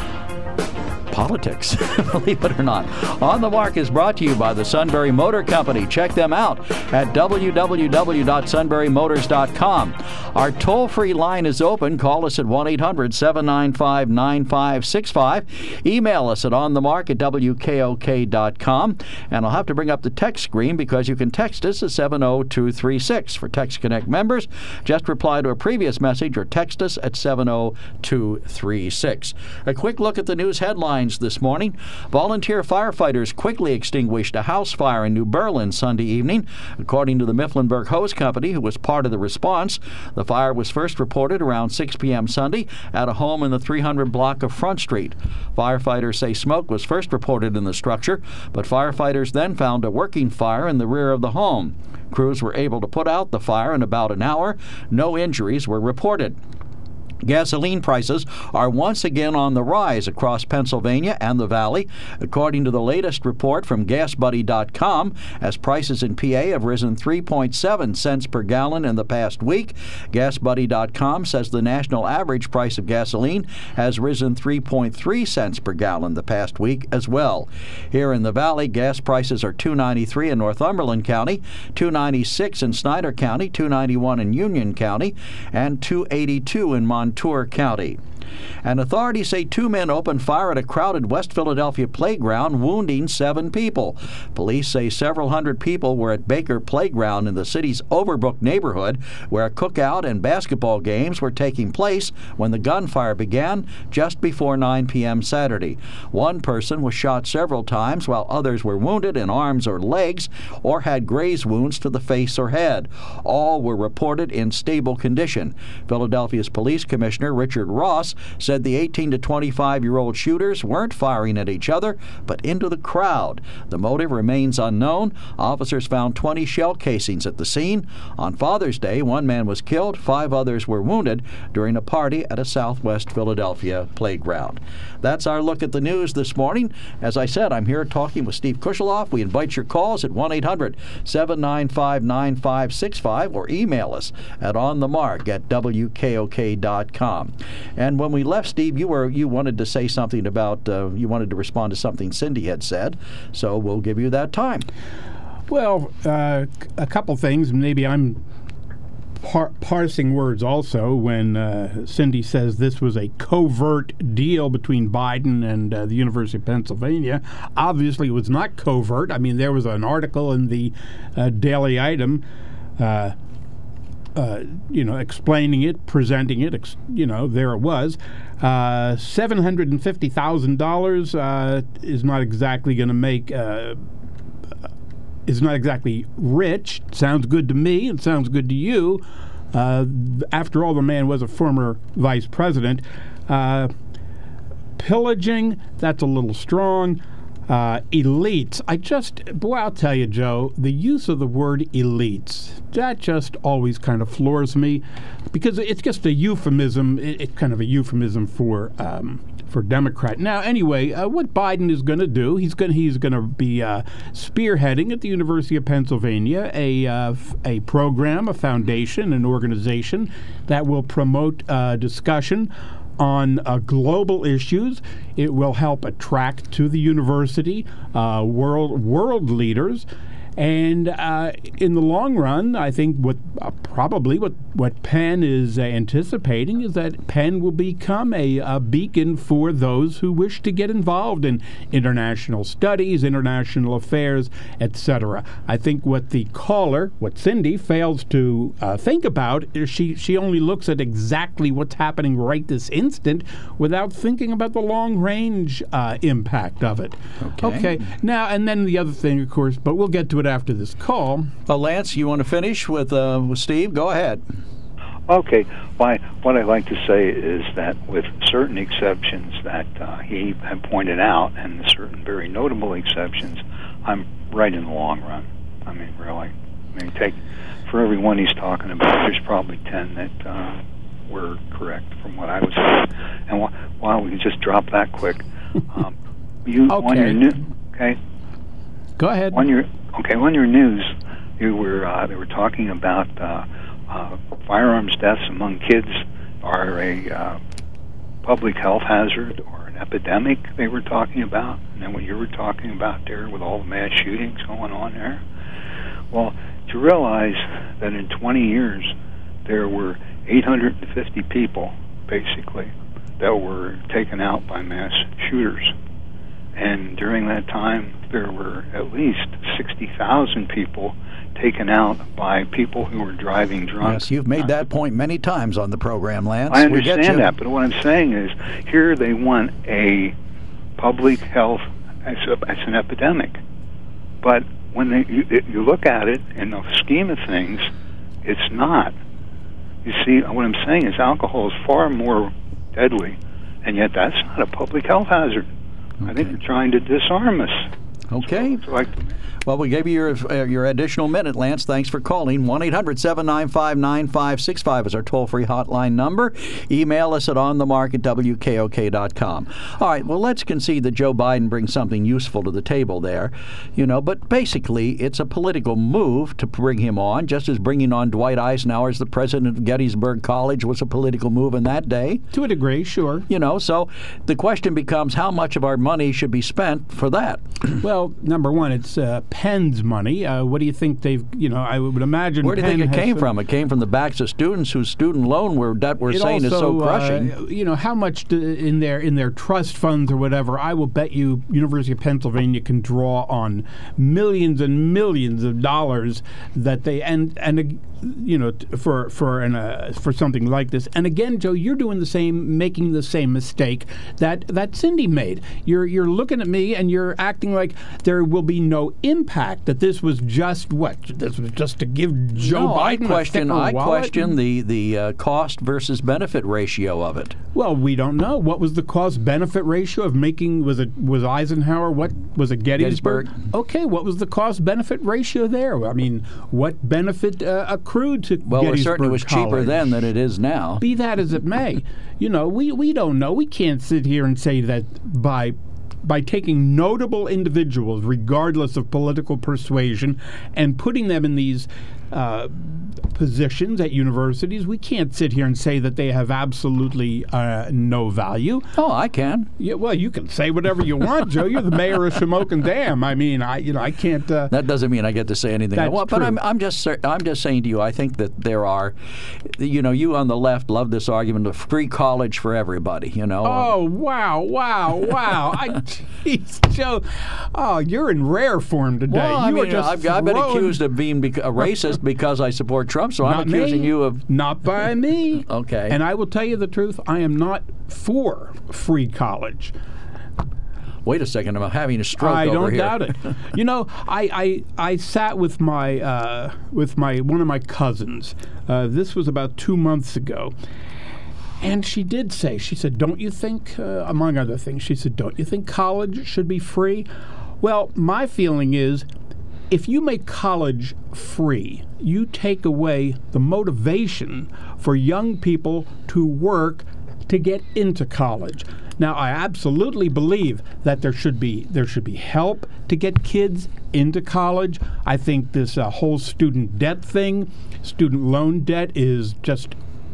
S2: politics, believe it or not. On the Mark is brought to you by the Sunbury Motor Company. Check them out at w w w dot sunbury motors dot com. Our toll-free line is open. Call us at one eight hundred seven nine five nine five six five. Email us at onthemark at W K O K dot com. And I'll have to bring up the text screen because you can text us at seven oh two three six. For Text Connect members, just reply to a previous message or text us at seven oh two three six. A quick look at the news headlines this morning. Volunteer firefighters quickly extinguished a house fire in New Berlin Sunday evening. According to the Mifflinburg Hose Company, who was part of the response, the fire was first reported around six p.m. Sunday at a home in the three hundred block of Front Street. Firefighters say smoke was first reported in the structure, but firefighters then found a working fire in the rear of the home. Crews were able to put out the fire in about an hour. No injuries were reported. Gasoline prices are once again on the rise across Pennsylvania and the Valley, according to the latest report from gas buddy dot com, as prices in P A have risen three point seven cents per gallon in the past week. gas buddy dot com says the national average price of gasoline has risen three point three cents per gallon the past week as well. Here in the Valley, gas prices are two ninety-three in Northumberland County, two ninety-six in Snyder County, two ninety-one in Union County, and two eighty-two in Montana. Montour County. And authorities say two men opened fire at a crowded West Philadelphia playground, wounding seven people. Police say several hundred people were at Baker Playground in the city's Overbrook neighborhood, where a cookout and basketball games were taking place when the gunfire began just before nine p.m. Saturday. One person was shot several times, while others were wounded in arms or legs or had graze wounds to the face or head. All were reported in stable condition. Philadelphia's police commissioner, Richard Ross, said the eighteen to twenty-five-year-old shooters weren't firing at each other, but into the crowd. The motive remains unknown. Officers found twenty shell casings at the scene. On Father's Day, one man was killed, five others were wounded during a party at a Southwest Philadelphia playground. That's our look at the news this morning. As I said, I'm here talking with Steve Kusheloff. We invite your calls at one eight hundred seven nine five nine five six five or email us at onthemark at W K O K dot com. And when we left, Steve, you were you wanted to say something about, uh, you wanted to respond to something Cindy had said, so we'll give you that time.
S3: Well, uh, a couple things. Maybe I'm par- parsing words also when uh, Cindy says this was a covert deal between Biden and uh, the University of Pennsylvania. Obviously, it was not covert. I mean, there was an article in the uh, Daily Item uh Uh, you know, explaining it, presenting it, ex- you know, there it was. Uh, seven hundred fifty thousand dollars uh, is not exactly going to make, uh, is not exactly rich. Sounds good to me. It sounds good to you. Uh, after all, the man was a former vice president. Uh, pillaging, that's a little strong. Uh, elites. I just, boy, I'll tell you, Joe, the use of the word elites, that just always kind of floors me because it's just a euphemism. It, it's kind of a euphemism for um, for Democrat. Now, anyway, uh, what Biden is going to do, he's going he's going to be uh, spearheading at the University of Pennsylvania a uh, f- a program, a foundation, an organization that will promote uh, discussion on uh, global issues. It will help attract to the university uh, world world leaders, And uh, in the long run, I think what uh, probably what, what Penn is uh, anticipating is that Penn will become a, a beacon for those who wish to get involved in international studies, international affairs, et cetera. I think what the caller, what Cindy, fails to uh, think about is she, she only looks at exactly what's happening right this instant without thinking about the long-range uh, impact of it.
S2: Okay.
S3: Okay. Now, and then the other thing, of course, but we'll get to it after this call.
S2: Well, Lance, you want to finish with, uh, with Steve? Go ahead.
S4: Okay. Why, what I'd like to say is that with certain exceptions that uh, he had pointed out, and certain very notable exceptions, I'm right in the long run. I mean, really. I mean, take for every one he's talking about, there's probably ten that uh, were correct from what I was saying. And wh- while we can just drop that quick, um, you
S3: okay.
S4: on your new, okay.
S3: Go ahead.
S4: On your okay, on your news, you were uh, they were talking about uh, uh, firearms deaths among kids are a uh, public health hazard or an epidemic. They were talking about, and then what you were talking about there with all the mass shootings going on there. Well, to realize that in twenty years there were eight hundred fifty people, basically, that were taken out by mass shooters. And during that time, there were at least sixty thousand people taken out by people who were driving drunk.
S2: Yes, you've made that point many times on the program, Lance.
S4: I
S2: We get
S4: understand
S2: you.
S4: that, but what I'm saying is, here they want a public health as, a, as an epidemic. But when they, you, you look at it in the scheme of things, it's not. You see, what I'm saying is alcohol is far more deadly, and yet that's not a public health hazard. Okay. I think they're trying to disarm us.
S2: Okay.
S4: So like,
S2: well, we gave you your, uh, your additional minute, Lance. Thanks for calling. one eight hundred seven nine five nine five six five is our toll-free hotline number. Email us at on the mark at W K O K dot com. All right, well, let's concede that Joe Biden brings something useful to the table there. You know, but basically, it's a political move to bring him on, just as bringing on Dwight Eisenhower as the president of Gettysburg College was a political move in that day.
S3: To a degree, sure.
S2: You know, so the question becomes how much of our money should be spent for that?
S3: Well, number one, it's uh, Penn's money. Uh, what do you think they've, you know, I would imagine
S2: Where do you
S3: Penn
S2: think it
S3: has
S2: came
S3: some,
S2: from? It came from the backs of students whose student loan were, that we're
S3: it
S2: saying
S3: also,
S2: is so crushing.
S3: Uh, you know, how much do, in their in their trust funds or whatever, I will bet you University of Pennsylvania can draw on millions and millions of dollars that they, and, and uh, you know, for for an, uh, for something like this. And again, Joe, you're doing the same, making the same mistake that, that Cindy made. You're, you're looking at me and you're acting like there will be no impact, that this was just what? This was just to give Joe
S2: no,
S3: Biden
S2: I question,
S3: a thicker
S2: I
S3: wallet?
S2: question the, the uh, cost versus benefit ratio of it.
S3: Well, we don't know. What was the cost-benefit ratio of making, was it was Eisenhower, what, was it Gettysburg?
S2: Gettysburg.
S3: Okay, what was the cost-benefit ratio there? I mean, what benefit uh, accrued to
S2: well,
S3: Gettysburg
S2: we're certain it was
S3: College?
S2: cheaper then than it is now.
S3: Be that as it may. You know, we, we don't know. We can't sit here and say that by by taking notable individuals, regardless of political persuasion, and putting them in these uh, positions at universities, we can't sit here and say that they have absolutely uh, no value.
S2: Oh, I can.
S3: Yeah, well, you can say whatever you want, Joe. You're the mayor of Shamokin Dam. I mean, I you know I can't. Uh,
S2: that doesn't mean I get to say anything I
S3: That's
S2: want. But
S3: true.
S2: I'm I'm just I'm just saying to you, I think that there are, you know, you on the left love this argument of free college for everybody. You know.
S3: Oh wow, wow, wow! I, jeez, Joe. Oh, you're in rare form today.
S2: Well, I
S3: you
S2: mean,
S3: are just
S2: I've, I've been
S3: throwing-
S2: accused of being bec- a racist because I support Trump, so
S3: Not
S2: I'm accusing
S3: me.
S2: you of...
S3: Not by me.
S2: Okay.
S3: And I will tell you the truth, I am not for free college.
S2: Wait a second, I'm having a stroke
S3: I
S2: over
S3: don't
S2: here.
S3: doubt it. You know, I, I, I sat with my uh, with my one of my cousins. Uh, this was about two months ago. And she did say, she said, don't you think, uh, among other things, she said, don't you think college should be free? Well, my feeling is, if you make college free, you take away the motivation for young people to work to get into college. Now, I absolutely believe that there should be there should be help to get kids into college. I think this uh, whole student debt thing, student loan debt, is just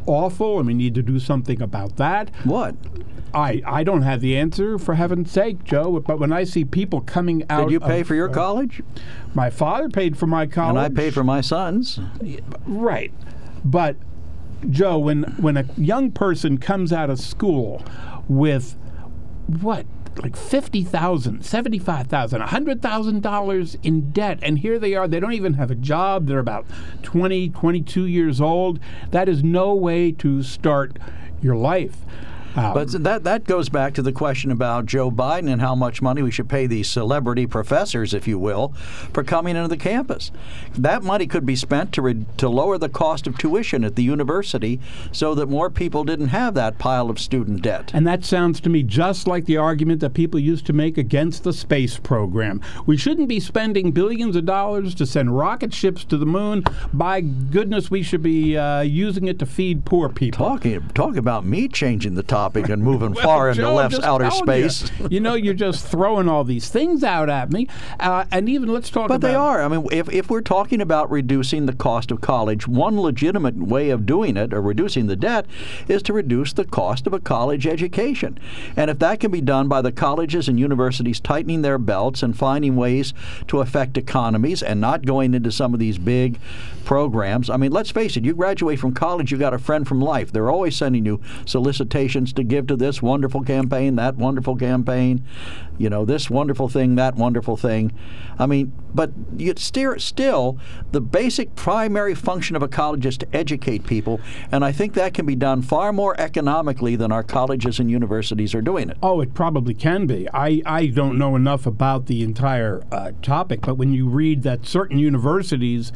S3: awful and we need to do something about that.
S2: What?
S3: I, I don't have the answer, for heaven's sake, Joe, but when I see people coming out...
S2: Did you pay
S3: of,
S2: for your
S3: uh,
S2: college?
S3: My father paid for my college.
S2: And I paid for my son's.
S3: Right. But, Joe, when, when a young person comes out of school with, what, like fifty thousand dollars, seventy-five thousand dollars, one hundred thousand dollars in debt, and here they are, they don't even have a job, they're about twenty, twenty-two years old, that is no way to start your life. Um,
S2: but that that goes back to the question about Joe Biden and how much money we should pay these celebrity professors, if you will, for coming into the campus. That money could be spent to re- to lower the cost of tuition at the university so that more people didn't have that pile of student debt.
S3: And that sounds to me just like the argument that people used to make against the space program. We shouldn't be spending billions of dollars to send rocket ships to the moon. By goodness, we should be uh, using it to feed poor people.
S2: Talking, talk about me changing the topic. And moving
S3: well,
S2: far
S3: Joe,
S2: into left's outer space.
S3: You. you know, you're just throwing all these things out at me. Uh, and even let's talk
S2: but
S3: about... But
S2: they are. I mean, if, if we're talking about reducing the cost of college, one legitimate way of doing it, or reducing the debt, is to reduce the cost of a college education. And if that can be done by the colleges and universities tightening their belts and finding ways to affect economies and not going into some of these big programs. I mean, let's face it, you graduate from college, you got a friend from life. They're always sending you solicitations to give to this wonderful campaign, that wonderful campaign, you know, this wonderful thing, that wonderful thing. I mean, but you steer, still, the basic primary function of a college is to educate people, and I think that can be done far more economically than our colleges and universities are doing it.
S3: Oh, it probably can be. I, I don't know enough about the entire uh, topic, but when you read that certain universities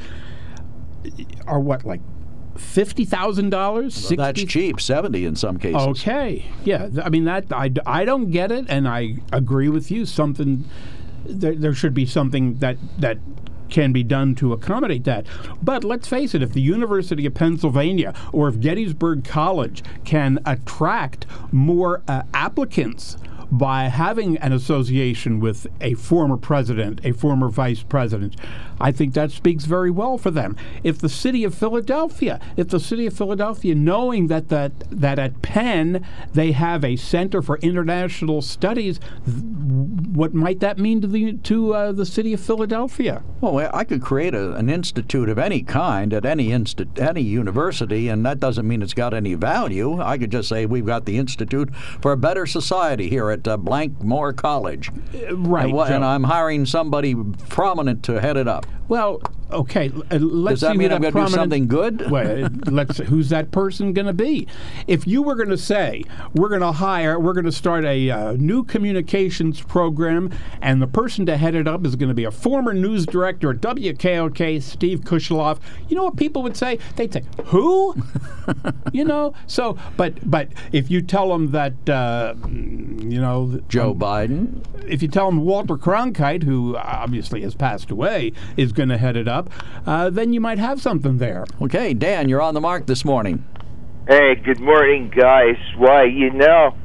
S3: are what, like fifty thousand dollars?
S2: Well, that's cheap, seventy in some cases.
S3: Okay. Yeah, I mean, that I, I don't get it, and I agree with you. Something, there, there should be something that, that can be done to accommodate that. But let's face it, if the University of Pennsylvania or if Gettysburg College can attract more uh, applicants by having an association with a former president, a former vice president, I think that speaks very well for them. If the city of Philadelphia, if the city of Philadelphia, knowing that that, that at Penn they have a Center for International Studies, th- what might that mean to the to uh, the city of Philadelphia?
S2: Well, I could create a, an institute of any kind at any insti- any university, and that doesn't mean it's got any value. I could just say we've got the Institute for a Better Society here at uh, Blankmore College.
S3: Uh, right.
S2: And, and I'm hiring somebody prominent to head it up.
S3: Well, okay. Uh, let's
S2: Does that
S3: see
S2: mean
S3: who
S2: I'm
S3: that
S2: going to do
S3: prominent,
S2: something good?
S3: Well, let's. Who's that person going to be? If you were going to say we're going to hire, we're going to start a uh, new communications program, and the person to head it up is going to be a former news director at W K O K, Steve Kusheloff. You know what people would say? They'd say, "Who?" You know. So, but but if you tell them that, uh, you know,
S2: Joe
S3: um,
S2: Biden.
S3: If you tell them Walter Cronkite, who obviously has passed away, is going to head it up, uh, then you might have something there.
S2: Okay, Dan, you're on the mark this morning.
S5: Hey, good morning, guys. Why, you know,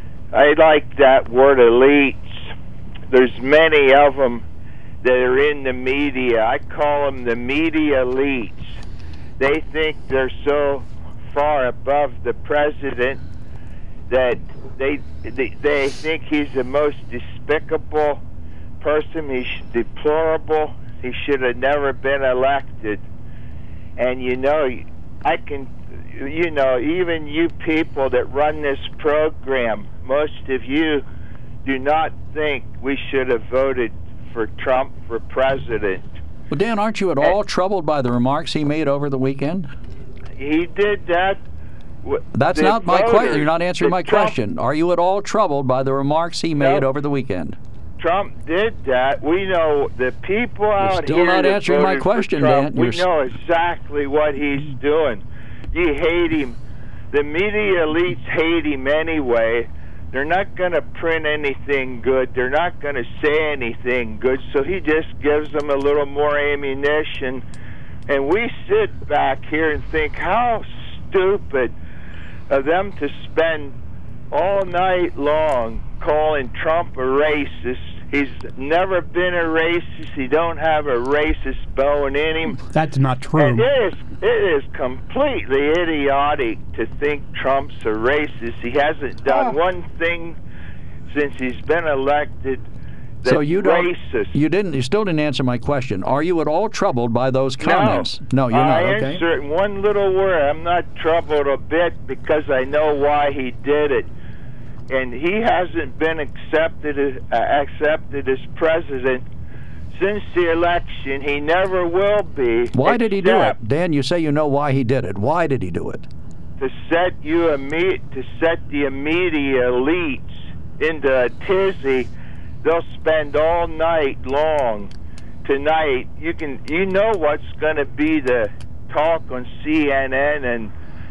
S5: I like that word elites. There's many of them that are in the media. I call them the media elites. They think they're so far above the president that they they, they think he's the most despicable person. He's deplorable. He should have never been elected. And you know, I can, you know, even you people that run this program, most of you do not think we should have voted for Trump for president.
S2: Well, Dan, aren't you at all and troubled by the remarks he made over the weekend?
S5: He did that.
S2: That's
S5: the
S2: not my question. You're not answering my
S5: Trump,
S2: question. Are you at all troubled by the remarks he made
S5: no,
S2: over the weekend?
S5: Trump did that. We know the people
S2: You're
S5: out
S2: still
S5: here
S2: not
S5: that
S2: answering my
S5: voted
S2: question,
S5: for Trump,
S2: Dan.
S5: we
S2: You're
S5: know exactly what he's doing. You hate him. The media elites hate him anyway. They're not going to print anything good. They're not going to say anything good. So he just gives them a little more ammunition. And we sit back here and think, how stupid of them to spend all night long calling Trump a racist. He's never been a racist. He don't have a racist bone in him.
S3: That's not true.
S5: And it is, it is completely idiotic to think Trump's a racist. He hasn't done
S2: Oh.
S5: one thing since he's been elected that's
S2: So you don't.
S5: racist.
S2: You didn't. You still didn't answer my question. Are you at all troubled by those comments? No, you're not.
S5: I
S2: Okay.
S5: answer it in one little word. I'm not troubled a bit because I know why he did it. And he hasn't been accepted as, uh, accepted as president since the election. He never will be.
S2: Why did he do
S5: except
S2: it, Dan? You say you know why he did it. Why did he do it?
S5: To set you imme- to set the media elites into a tizzy. They'll spend all night long tonight. You can you know what's going to be the talk on C N N and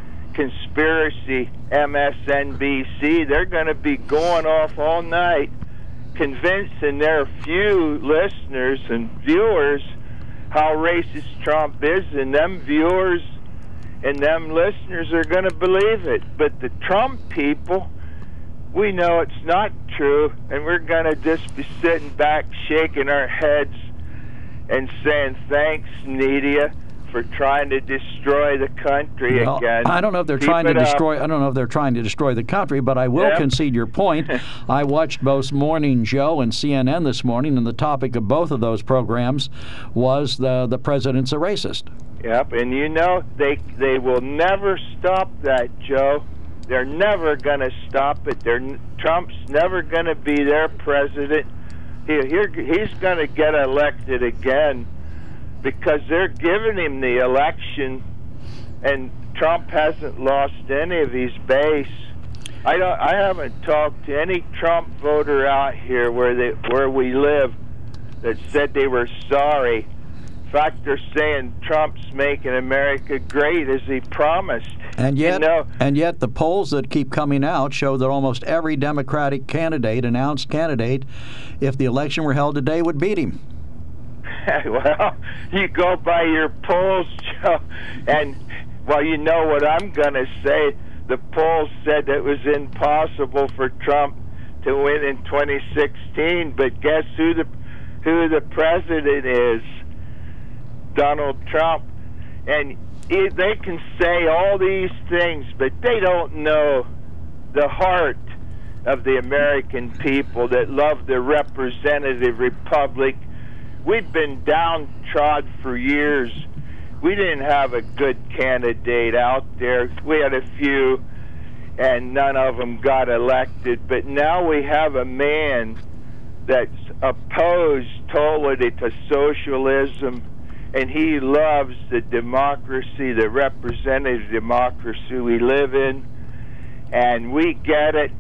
S5: conspiracy M S N B C. They're going to be going off all night convincing their few listeners and viewers how racist Trump is, and them viewers and them listeners are going to believe it. But the Trump people, we know it's not true, and we're going to just be sitting back shaking our heads and saying thanks, media, for trying to destroy the country
S2: Well,
S5: again.
S2: I don't know if they're
S5: Keep
S2: trying to
S5: it up.
S2: destroy. I don't know if they're trying to destroy the country, but I will
S5: Yep.
S2: concede your point. I watched both Morning Joe and C N N this morning, and the topic of both of those programs was the the president's a racist.
S5: Yep, and you know they they will never stop that, Joe. They're never going to stop it. They're, Trump's never going to be their president. He, he, he's going to get elected again because they're giving him the election, and Trump hasn't lost any of his base. I don't. I haven't talked to any Trump voter out here where they where we live that said they were sorry. In fact, they're saying Trump's making America great as he promised.
S2: And yet,
S5: you know,
S2: and yet, the polls that keep coming out show that almost every Democratic candidate, announced candidate, if the election were held today, would beat him.
S5: well, you go by your polls, Joe, and well, you know what I'm going to say. The polls said it was impossible for Trump to win in twenty sixteen, but guess who the who the president is? Donald Trump. And it, they can say all these things, but they don't know the heart of the American people that love the representative republic. We've been downtrodden for years. We didn't have a good candidate out there. We had a few, and none of them got elected. But now we have a man that's opposed totally to socialism, and he loves the democracy, the representative democracy we live in, and we get it.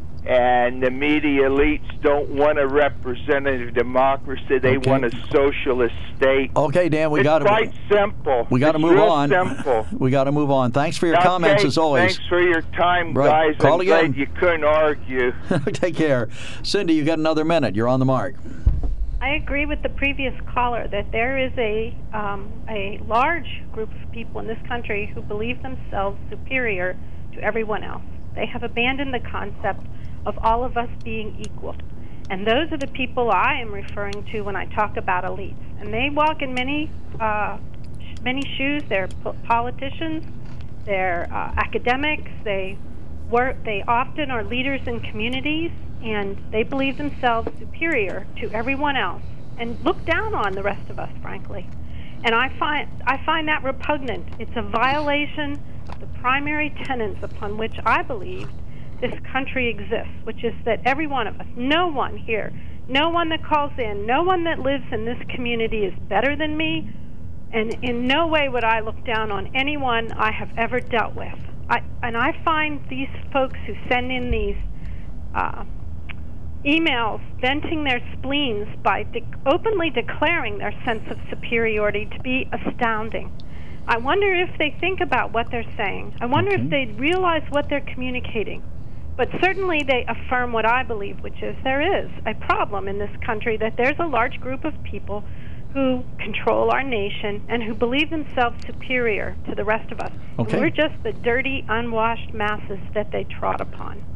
S5: And the media elites don't want a representative democracy. They
S2: Okay.
S5: want a socialist state.
S2: Okay, Dan, we
S5: it's
S2: got to
S5: quite simple.
S2: We got to
S5: It's
S2: move
S5: real
S2: on.
S5: Simple.
S2: We got to move on. Thanks for your
S5: Okay,
S2: comments as always.
S5: Thanks for your time,
S2: Right.
S5: guys.
S2: Call
S5: I'm
S2: again.
S5: glad you couldn't argue.
S2: Take care, Cindy. You got another minute. You're on the mark.
S6: I agree with the previous caller that there is a um, a large group of people in this country who believe themselves superior to everyone else. They have abandoned the concept of all of us being equal. And those are the people I am referring to when I talk about elites. And they walk in many uh, sh- many shoes. They're po- politicians, they're uh, academics, they work. They often are leaders in communities, and they believe themselves superior to everyone else and look down on the rest of us, frankly. And I find I find that repugnant. It's a violation of the primary tenets upon which I believe this country exists, which is that every one of us, no one here, no one that calls in, no one that lives in this community is better than me, and in no way would I look down on anyone I have ever dealt with. I, and I find these folks who send in these uh, emails venting their spleens by de- openly declaring their sense of superiority to be astounding. I wonder if they think about what they're saying. I wonder
S2: Okay.
S6: if they realize what they're communicating. But certainly they affirm what I believe, which is there is a problem in this country, that there's a large group of people who control our nation and who believe themselves superior to the rest of us.
S2: Okay.
S6: And we're just the dirty, unwashed masses that they trot upon.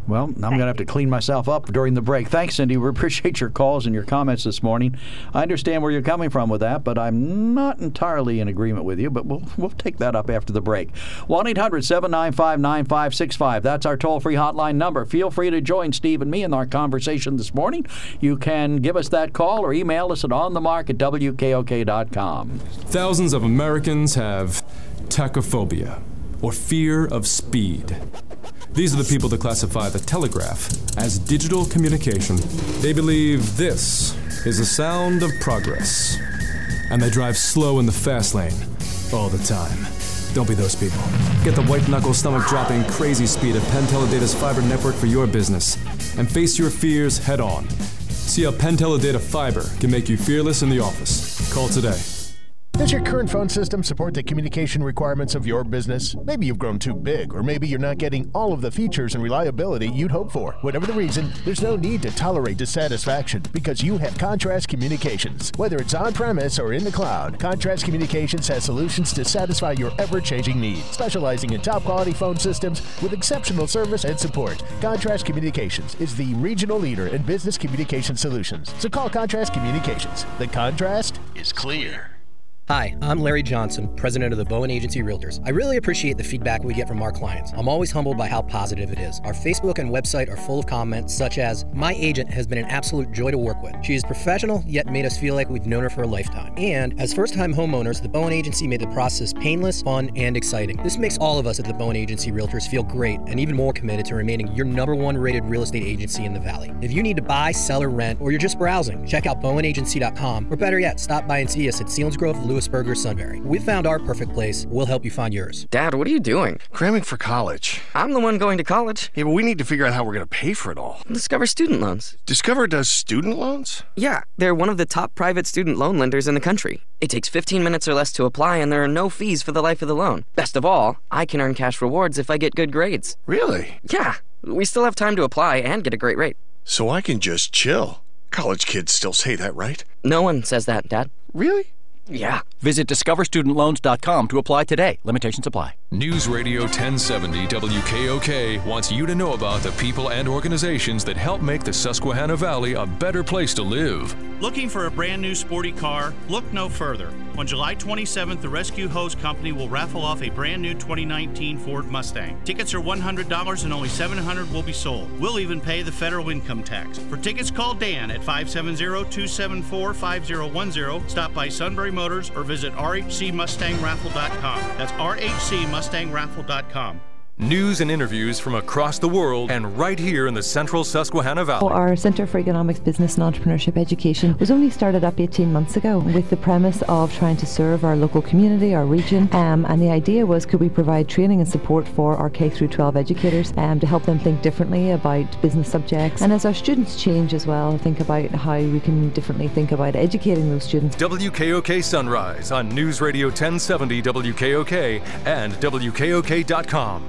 S2: Well, I'm going to have to clean myself up during the break. Thanks, Cindy. We appreciate your calls and your comments this morning. I understand where you're coming from with that, but I'm not entirely in agreement with you, but we'll we'll take that up after the break. one eight hundred seven nine five nine five six five. That's our toll-free hotline number. Feel free to join Steve and me in our conversation this morning. You can give us that call or email us at onthemark at W K O K dot com.
S7: Thousands of Americans have tachophobia, or fear of speed. These are the people that classify the telegraph as digital communication. They believe this is the sound of progress, and they drive slow in the fast lane all the time. Don't be those people. Get the white-knuckle, stomach-dropping, crazy speed of Penn Teledata's fiber network for your business, and face your fears head-on. See how Penn Teledata Fiber can make you fearless in the office. Call today.
S8: Does your current phone system support the communication requirements of your business? Maybe you've grown too big, or maybe you're not getting all of the features and reliability you'd hope for. Whatever the reason, there's no need to tolerate dissatisfaction because you have Contrast Communications. Whether it's on-premise or in the cloud, Contrast Communications has solutions to satisfy your ever-changing needs. Specializing in top-quality phone systems with exceptional service and support, Contrast Communications is the regional leader in business communication solutions. So call Contrast Communications. The contrast is clear.
S9: Hi, I'm Larry Johnson, president of the Bowen Agency Realtors. I really appreciate the feedback we get from our clients. I'm always humbled by how positive it is. Our Facebook and website are full of comments such as, "My agent has been an absolute joy to work with. She is professional, yet made us feel like we've known her for a lifetime." And as first-time homeowners, the Bowen Agency made the process painless, fun, and exciting. This makes all of us at the Bowen Agency Realtors feel great and even more committed to remaining your number one rated real estate agency in the Valley. If you need to buy, sell, or rent, or you're just browsing, check out bowen agency dot com, or better yet, stop by and see us at Selinsgrove, Lewisburg, or Sunbury. We found our perfect place. We'll help you find yours.
S10: Dad, what are you doing? Cramming for college. I'm the one going to college. Yeah, but we need to figure out how we're going to pay for it all. Discover Student Loans. Discover does student loans? Yeah, they're one of the top private student loan lenders in the country. It takes fifteen minutes or less to apply, and there are no fees for the life of the loan. Best of all, I can earn cash rewards if I get good grades. Really? Yeah. We still have time to apply and get a great rate.
S11: So I can just chill. College kids still say that, right?
S10: No one says that, Dad.
S11: Really?
S10: Yeah.
S12: Visit discover student loans dot com to apply today. Limitations apply.
S1: News Radio ten seventy W K O K wants you to know about the people and organizations that help make the Susquehanna Valley a better place to live.
S15: Looking for a brand new sporty car? Look no further. On July twenty-seventh, the Rescue Hose Company will raffle off a brand new twenty nineteen Ford Mustang. Tickets are one hundred dollars and only seven hundred dollars will be sold. We'll even pay the federal income tax. For tickets, call Dan at five seven zero, two seven four, five zero one zero. Stop by Sunbury Motors or visit R H C Mustang Raffle dot com. That's R H C Mustang Raffle dot com.
S1: News and interviews from across the world and right here in the central Susquehanna Valley.
S16: Our Centre for Economics, Business and Entrepreneurship Education was only started up eighteen months ago with the premise of trying to serve our local community, our region, um, and the idea was could we provide training and support for our K through twelve educators um, to help them think differently about business subjects, and as our students change as well, think about how we can differently think about educating those students.
S1: W K O K Sunrise on News Radio ten seventy W K O K and W K O K dot com.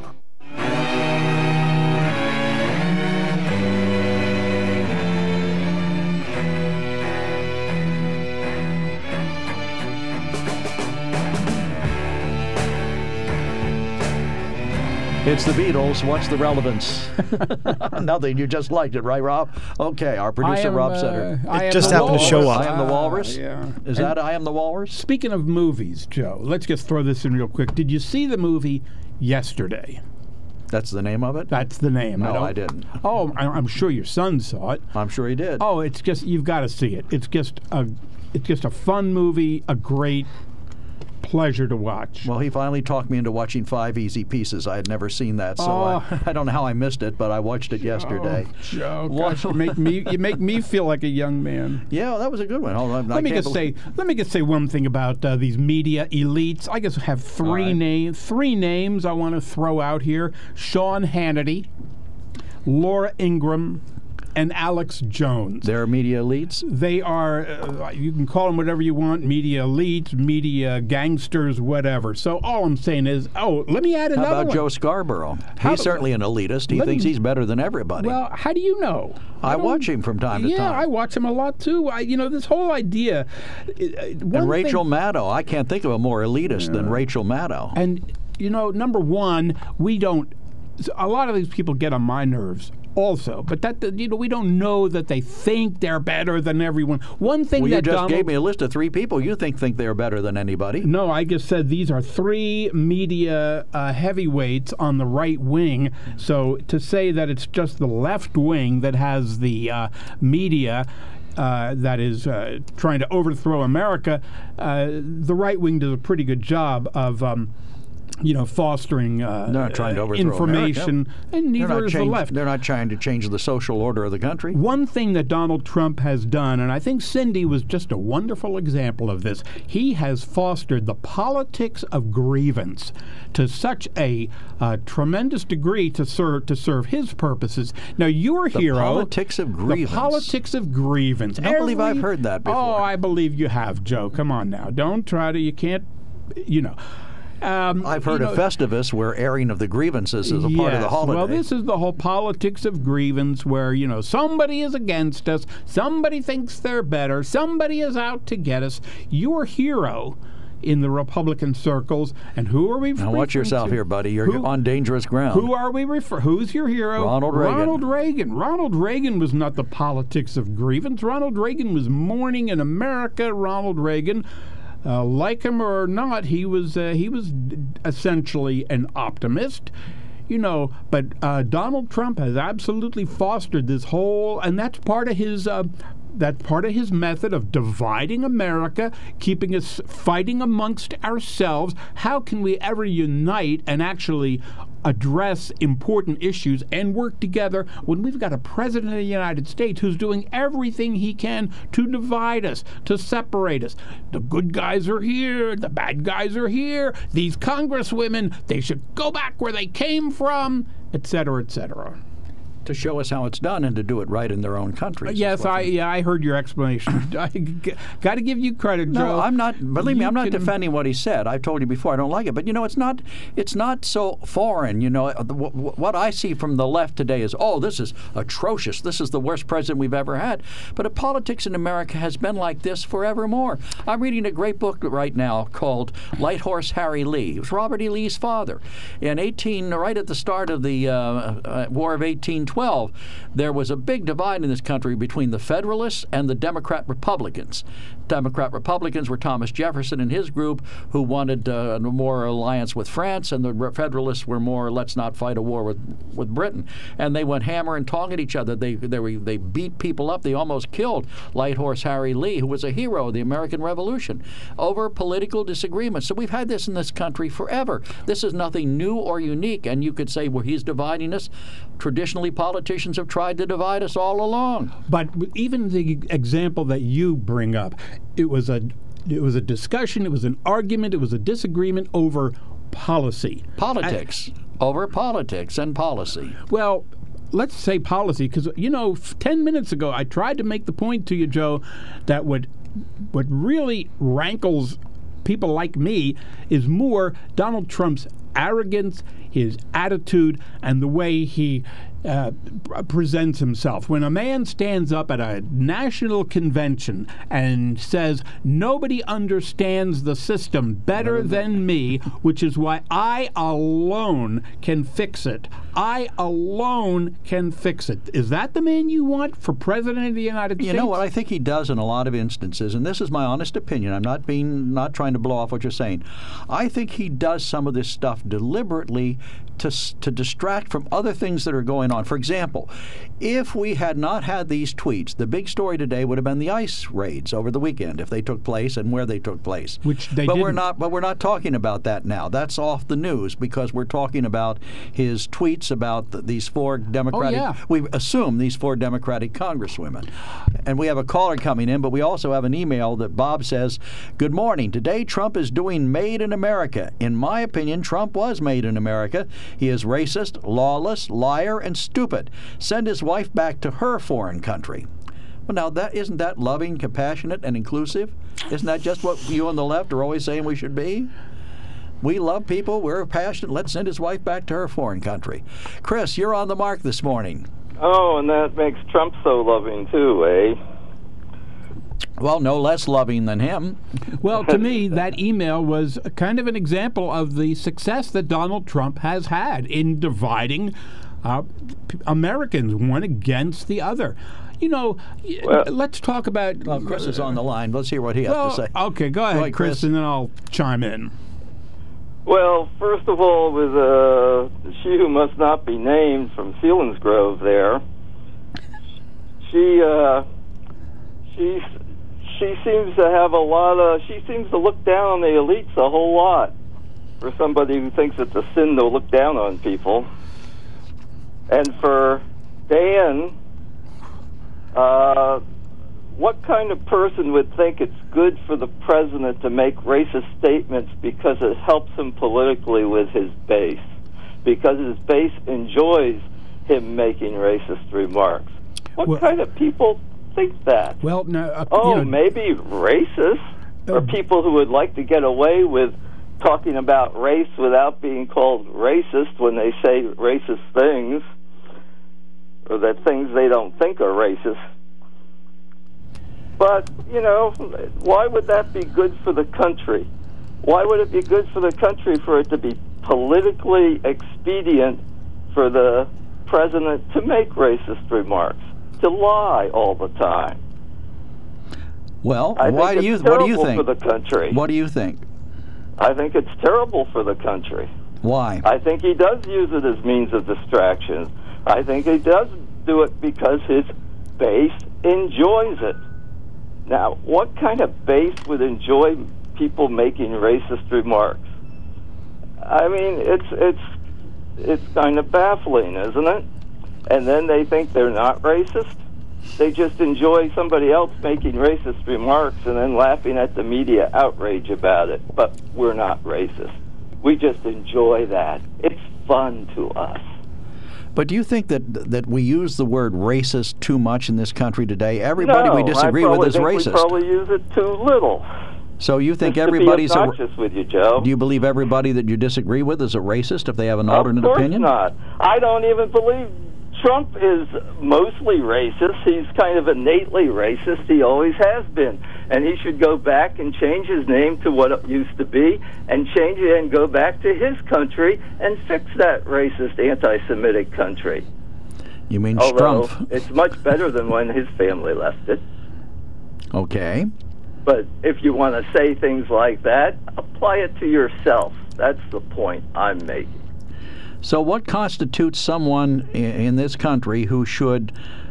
S2: It's the Beatles. What's the relevance? Nothing. You just liked it, right, Rob? Okay, our producer,
S3: am,
S2: Rob
S3: uh,
S2: Sutter.
S3: I
S2: It
S3: am
S2: just
S3: the
S2: happened to show
S3: walrus.
S2: up. I am the
S3: Ah,
S2: walrus?
S3: yeah.
S2: Is
S3: And
S2: that I am the walrus?
S3: Speaking of movies, Joe, let's just throw this in real quick. Did you see the movie Yesterday?
S2: That's the name of it?
S3: That's the name.
S2: No,
S3: don't-
S2: I didn't.
S3: Oh, I- I'm sure your son saw it.
S2: I'm sure he did.
S3: Oh, it's just you've got to see it. It's just a, it's just a fun movie, a great pleasure to watch.
S2: Well, he finally talked me into watching Five Easy Pieces. I had never seen that, so
S3: Oh.
S2: I, I don't know how I missed it, but I watched it yesterday.
S3: Oh, Joe, gosh, you make me you make me feel like a young man.
S2: Yeah, that was a good one. Hold on, I
S3: Let me
S2: can't
S3: just
S2: believe-
S3: say, let me just say one thing about uh, these media elites. I just have three
S2: right.
S3: names. Three names I want to throw out here: Sean Hannity, Laura Ingraham, and Alex Jones.
S2: They're media elites?
S3: They are, uh, you can call them whatever you want, media elites, media gangsters, whatever. So all I'm saying is, oh, let me add
S2: How
S3: another
S2: about
S3: one.
S2: Joe Scarborough?
S3: How-
S2: He's certainly an elitist. He
S3: Let
S2: thinks
S3: me-
S2: he's better than everybody.
S3: Well, how do you know?
S2: I
S3: don't-
S2: watch him from time to
S3: yeah,
S2: time.
S3: I watch him a lot too. I, you know, this whole idea. uh, one
S2: and Rachel
S3: thing-
S2: Maddow. I can't think of a more elitist than Rachel Maddow.
S3: And, you know, number one, we don't. A lot of these people get on my nerves. Also, but that you know we don't know that they think they're better than everyone. One thing
S2: well,
S3: that
S2: you just
S3: Donald,
S2: gave me a list of three people you think think they're better than anybody.
S3: No, I just said these are three media uh, heavyweights on the right wing. So to say that it's just the left wing that has the uh, media. Uh, that is uh, trying to overthrow America, uh, the right wing does a pretty good job of, um, you know, fostering uh,
S2: they're not trying to overthrow
S3: information,
S2: America.
S3: and neither is
S2: change,
S3: the left.
S2: They're not trying to change the social order of the country.
S3: One thing that Donald Trump has done, and I think Cindy was just a wonderful example of this, he has fostered the politics of grievance to such a uh, tremendous degree to serve to serve his purposes. Now, your
S2: the
S3: hero,
S2: politics of grievance.
S3: The politics of grievance.
S2: I don't
S3: Every,
S2: believe I've heard that before.
S3: Oh, I believe you have, Joe. Come on now, don't try to. You can't. You know. Um,
S2: I've heard
S3: you
S2: of
S3: know,
S2: Festivus where airing of the grievances is a
S3: yes,
S2: part of the holiday.
S3: Well, this is the whole politics of grievance where, you know, somebody is against us, somebody thinks they're better, somebody is out to get us. Your hero in the Republican circles, and who are we
S2: Now watch yourself
S3: to?
S2: here, buddy. You're
S3: who,
S2: on dangerous ground.
S3: Who are we refer? Who's your hero?
S2: Ronald Reagan.
S3: Ronald Reagan. Ronald Reagan was not the politics of grievance. Ronald Reagan was mourning in America. Ronald Reagan, uh, like him or not, he was uh, he was essentially an optimist. You know, but uh, Donald Trump has absolutely fostered this whole, and that's part of his. Uh, That's part of his method of dividing America, keeping us fighting amongst ourselves. How can we ever unite and actually address important issues and work together when we've got a president of the United States who's doing everything he can to divide us, to separate us? The good guys are here, the bad guys are here, these congresswomen, they should go back where they came from, et cetera, et cetera.
S2: To show us how it's done and to do it right in their own country.
S3: Uh, yes, I yeah I heard your explanation. I g- got to give you credit,
S2: no,
S3: Joe.
S2: No, I'm not. Believe
S3: you
S2: me, I'm not
S3: can,
S2: defending what he said. I've told you before I don't like it, but you know, it's not. It's not so foreign. You know, what I see from the left today is, oh, this is atrocious. This is the worst president we've ever had. But politics in America has been like this forevermore. I'm reading a great book right now called Light Horse Harry Lee. It was Robert E. Lee's father. In eighteen, right at the start of the uh, uh, War of eighteen twelve. There was a big divide in this country between the Federalists and the Democrat Republicans. Democrat Republicans were Thomas Jefferson and his group, who wanted uh, more alliance with France, and the Federalists were more, let's not fight a war with, with Britain. And they went hammer and tong at each other. They they, were, they beat people up. They almost killed Light Horse Harry Lee, who was a hero of the American Revolution, over political disagreements. So we've had this in this country forever. This is nothing new or unique. And you could say, well, he's dividing us. Traditionally, politicians have tried to divide us all along.
S3: But even the example that you bring up, it was a it was a discussion, it was an argument, it was a disagreement over policy.
S2: Politics. I, over politics and policy.
S3: Well, let's say policy, because, you know, ten minutes ago I tried to make the point to you, Joe, that what what really rankles people like me is more Donald Trump's arrogance, his attitude, and the way he uh, presents himself. When a man stands up at a national convention and says, nobody understands the system better than me, which is why I alone can fix it. I alone can fix it. Is that the man you want for President of the United States?
S2: You know what I think he does in a lot of instances, and this is my honest opinion. I'm not being not trying to blow off what you're saying. I think he does some of this stuff deliberately to to distract from other things that are going on. For example, if we had not had these tweets, the big story today would have been the ICE raids over the weekend, if they took place and where they took place.
S3: Which they
S2: but
S3: didn't.
S2: we're not. But we're not talking about that now. That's off the news because we're talking about his tweets about the, these four Democratic.
S3: Oh, yeah.
S2: We assume these four Democratic congresswomen, and we have a caller coming in, but we also have an email that Bob says, "Good morning. Today Trump is doing Made in America. In my opinion, Trump was made in America. He is racist, lawless, liar, and stupid. Send his wife back to her foreign country." Well, now, that isn't that loving, compassionate, and inclusive? Isn't that just what you on the left are always saying we should be? We love people. We're passionate. Let's send his wife back to her foreign country. Chris, you're on the mark this morning.
S13: Oh, and that makes Trump so loving, too, eh?
S2: Well, no less loving than him.
S3: Well, to me, that email was kind of an example of the success that Donald Trump has had in dividing Uh, p- Americans, one against the other. You know, well, let's talk about...
S2: Well, Chris is on the line. Let's hear what he
S3: well,
S2: has to say.
S3: Okay, go ahead,
S2: right,
S3: Chris,
S2: Chris,
S3: and then I'll chime in.
S13: Well, first of all, with uh, she who must not be named from Selinsgrove there, she uh, she she seems to have a lot of. She seems to look down on the elites a whole lot. For somebody who thinks it's a sin to look down on people, and for Dan, uh, what kind of person would think it's good for the president to make racist statements because it helps him politically with his base? Because his base enjoys him making racist remarks. What well, kind of people think that?
S3: Well, no. Uh,
S13: oh,
S3: you know,
S13: maybe racist, uh, or people who would like to get away with talking about race without being called racist when they say racist things, or that things they don't think are racist. But, you know, why would that be good for the country? Why would it be good for the country for it to be politically expedient for the president to make racist remarks, to lie all the time?
S2: Well,
S13: I
S2: why
S13: think
S2: do you?
S13: it's
S2: What do you think?
S13: For the country.
S2: What do you think?
S13: I think it's terrible for the country.
S2: Why?
S13: I think he does use it as means of distraction. I think he does do it because his base enjoys it. Now, what kind of base would enjoy people making racist remarks? I mean, it's it's it's kind of baffling, isn't it? And then they think they're not racist. They just enjoy somebody else making racist remarks and then laughing at the media outrage about it. But we're not racist. We just enjoy that. It's fun to us.
S2: But do you think that that we use the word racist too much in this country today? Everybody
S13: no,
S2: we disagree
S13: I
S2: with is
S13: think
S2: racist.
S13: We probably use it too little.
S2: So you think
S13: Just
S2: everybody's
S13: to be obnoxious
S2: a,
S13: with you, Joe?
S2: Do you believe everybody that you disagree with is a racist if they have an alternate opinion?
S13: Of course not. I don't even believe Trump is mostly racist. He's kind of innately racist. He always has been. And he should go back and change his name to what it used to be and change it and go back to his country and fix that racist anti-Semitic country.
S2: You mean
S13: Although
S2: Strumpf?
S13: It's much better than when his family left it.
S2: Okay.
S13: But if you want to say things like that, apply it to yourself. That's the point I'm making.
S2: So what constitutes someone in this country who should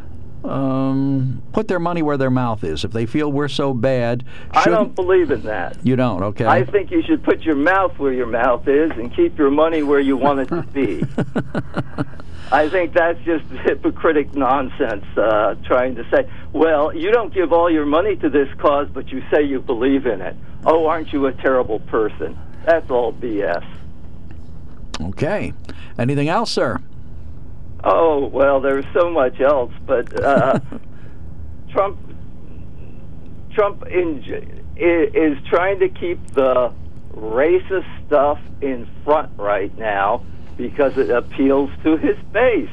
S2: um, put their money where their mouth is? If they feel we're so bad,
S13: I don't believe in that.
S2: You don't, okay.
S13: I think you should put your mouth where your mouth is and keep your money where you want it to be. I think that's just hypocritic nonsense, uh, trying to say, well, you don't give all your money to this cause, but you say you believe in it. Oh, aren't you a terrible person? That's all B S.
S2: Okay. Anything else, sir?
S13: Oh, well, there's so much else, but uh, Trump Trump in, is trying to keep the racist stuff in front right now because it appeals to his base.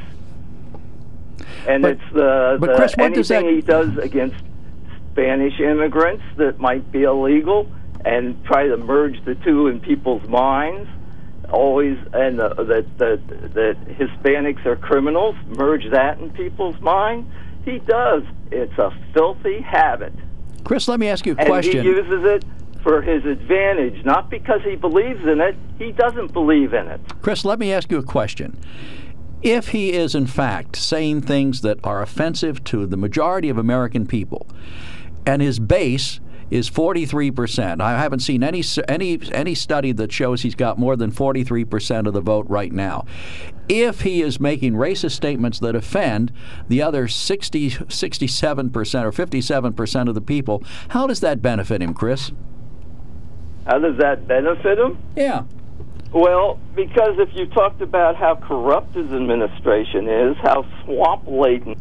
S13: And but, it's the, the
S2: Chris, what
S13: anything
S2: does that...
S13: he does against Spanish immigrants that might be illegal and try to merge the two in people's minds. Always, and uh, that that that Hispanics are criminals, merge that in people's minds. He does. It's a filthy habit.
S2: Chris, let me ask you a
S13: and
S2: question.
S13: And he uses it for his advantage, not because he believes in it. He doesn't believe in it.
S2: Chris, let me ask you a question. If he is, in fact, saying things that are offensive to the majority of American people, and his base is forty-three percent. I haven't seen any any any study that shows he's got more than forty-three percent of the vote right now. If he is making racist statements that offend the other sixty, sixty-seven percent or fifty-seven percent of the people, how does that benefit him, Chris?
S13: How does that benefit him?
S2: Yeah.
S13: Well, because if you talked about how corrupt his administration is, how swamp-laden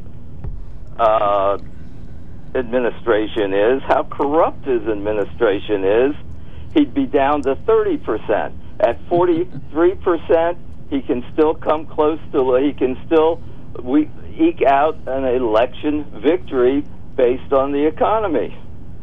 S13: uh, administration is, how corrupt his administration is, he'd be down to thirty percent. At forty-three percent, he can still come close to, he can still we, eke out an election victory based on the economy.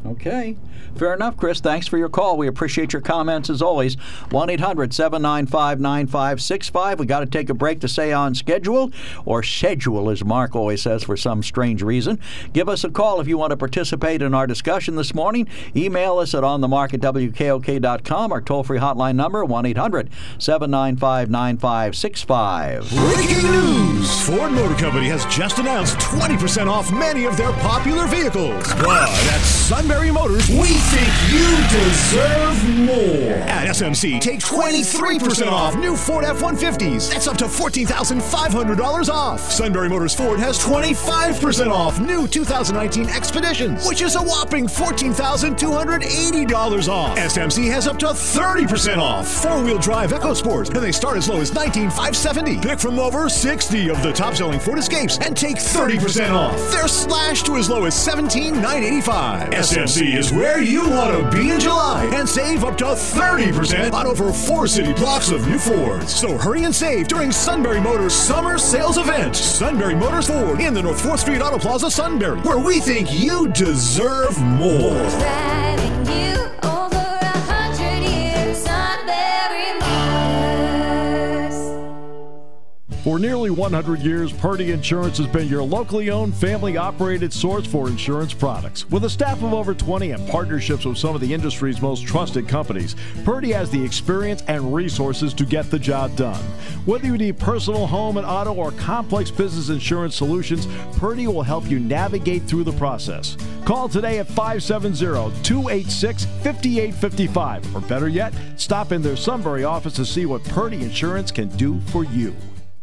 S2: Okay. Fair enough, Chris. Thanks for your call. We appreciate your comments as always. one eight hundred seven nine five nine five six five. We got to take a break to stay on schedule, or schedule, as Mark always says for some strange reason. Give us a call if you want to participate in our discussion this morning. Email us at onthemark at W K O K dot com. Our toll-free hotline number, one eight hundred seven nine five nine five six five.
S8: Breaking news! Ford Motor Company has just announced twenty percent off many of their popular vehicles. But at Sunbury Motors, we think you deserve more. At S M C, take twenty-three percent off new Ford F one fifties. That's up to fourteen thousand five hundred dollars off. Sunbury Motors Ford has twenty-five percent off new two thousand nineteen Expeditions, which is a whopping fourteen thousand two hundred eighty dollars off. S M C has up to thirty percent off four-wheel drive EcoSports, and they start as low as nineteen thousand five hundred seventy dollars. Pick from over sixty of the top-selling Ford Escapes and take thirty percent off. They're slashed to as low as seventeen thousand nine hundred eighty-five dollars. S M C is where you want to be in July and save up to thirty percent on over four city blocks of new Fords. So hurry and save during Sunbury Motors Summer Sales Event. Sunbury Motors Ford in the North fourth Street Auto Plaza, Sunbury, where we think you deserve more.
S17: Driving you over a hundred years, Sunbury Motors.
S18: For nearly one hundred years, Purdy Insurance has been your locally owned, family-operated source for insurance products. With a staff of over twenty and partnerships with some of the industry's most trusted companies, Purdy has the experience and resources to get the job done. Whether you need personal, home, and auto, or complex business insurance solutions, Purdy will help you navigate through the process. Call today at five seven zero, two eight six, five eight five five, or better yet, stop in their Sunbury office to see what Purdy Insurance can do for you.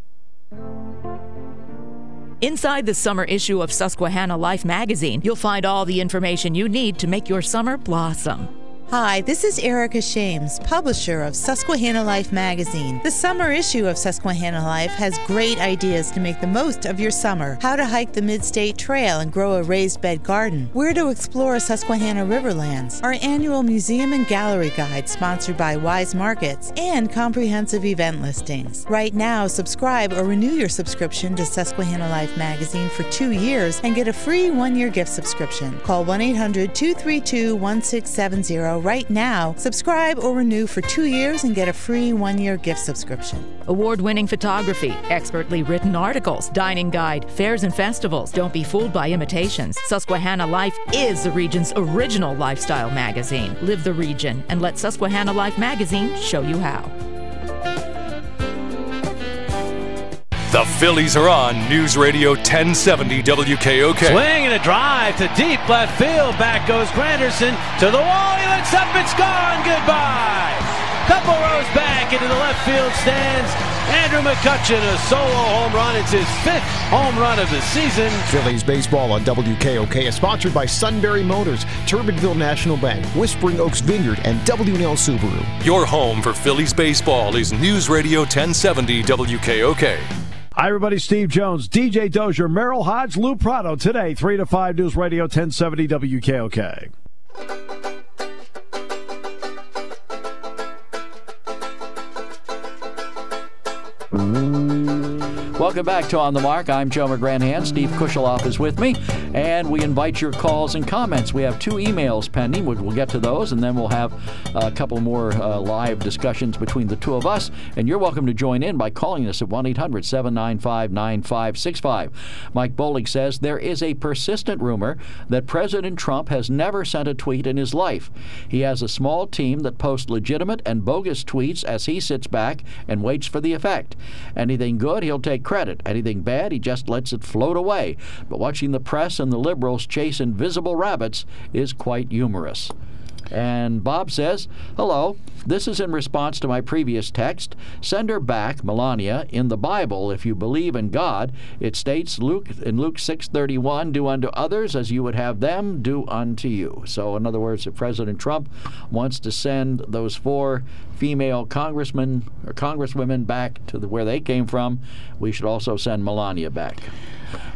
S19: Inside the summer issue of Susquehanna Life magazine, you'll find all the information you need to make your summer blossom.
S20: Hi, this is Erica Shames, publisher of Susquehanna Life magazine. The summer issue of Susquehanna Life has great ideas to make the most of your summer. How to hike the Mid-State Trail and grow a raised bed garden. Where to explore Susquehanna Riverlands. Our annual museum and gallery guide sponsored by Wise Markets. And comprehensive event listings. Right now, subscribe or renew your subscription to Susquehanna Life magazine for two years and get a free one-year gift subscription. Call one eight hundred two three two one six seven zero right now. Subscribe or renew for two years and get a free one-year gift subscription.
S19: Award-winning photography, expertly written articles, dining guide, fairs and festivals. Don't be fooled by imitations. Susquehanna Life is the region's original lifestyle magazine. Live the region and let Susquehanna Life magazine show you how.
S1: The Phillies are on News Radio ten seventy W K O K.
S21: Swing and a drive to deep left field. Back goes Granderson to the wall. He looks up. It's gone. Goodbye. Couple rows back into the left field stands. Andrew McCutchen, a solo home run. It's his fifth home run of the season.
S22: Phillies baseball on W K O K is sponsored by Sunbury Motors, Turbinville National Bank, Whispering Oaks Vineyard, and W and L Subaru.
S1: Your home for Phillies baseball is News Radio ten seventy W K O K.
S18: Hi, everybody. Steve Jones, D J Dozier, Merrill Hodge, Lou Prado. Today, three to five, News Radio ten seventy W K O K.
S2: Welcome back to On the Mark. I'm Joe McGranahan. Steve Kusheloff is with me, and we invite your calls and comments. We have two emails pending. We'll get to those, and then we'll have a couple more uh, live discussions between the two of us. And you're welcome to join in by calling us at one eight hundred seven nine five nine five six five. Mike Bolig says there is a persistent rumor that President Trump has never sent a tweet in his life. He has a small team that posts legitimate and bogus tweets as he sits back and waits for the effect. Anything good, he'll take credit. Anything bad, he just lets it float away. But watching the press and the liberals chase invisible rabbits is quite humorous. And Bob says, hello, this is in response to my previous text. Send her back, Melania. In the Bible, if you believe in God, it states Luke in Luke six thirty-one, do unto others as you would have them do unto you. So in other words, if President Trump wants to send those four female congressmen or congresswomen back to the, where they came from, we should also send Melania back.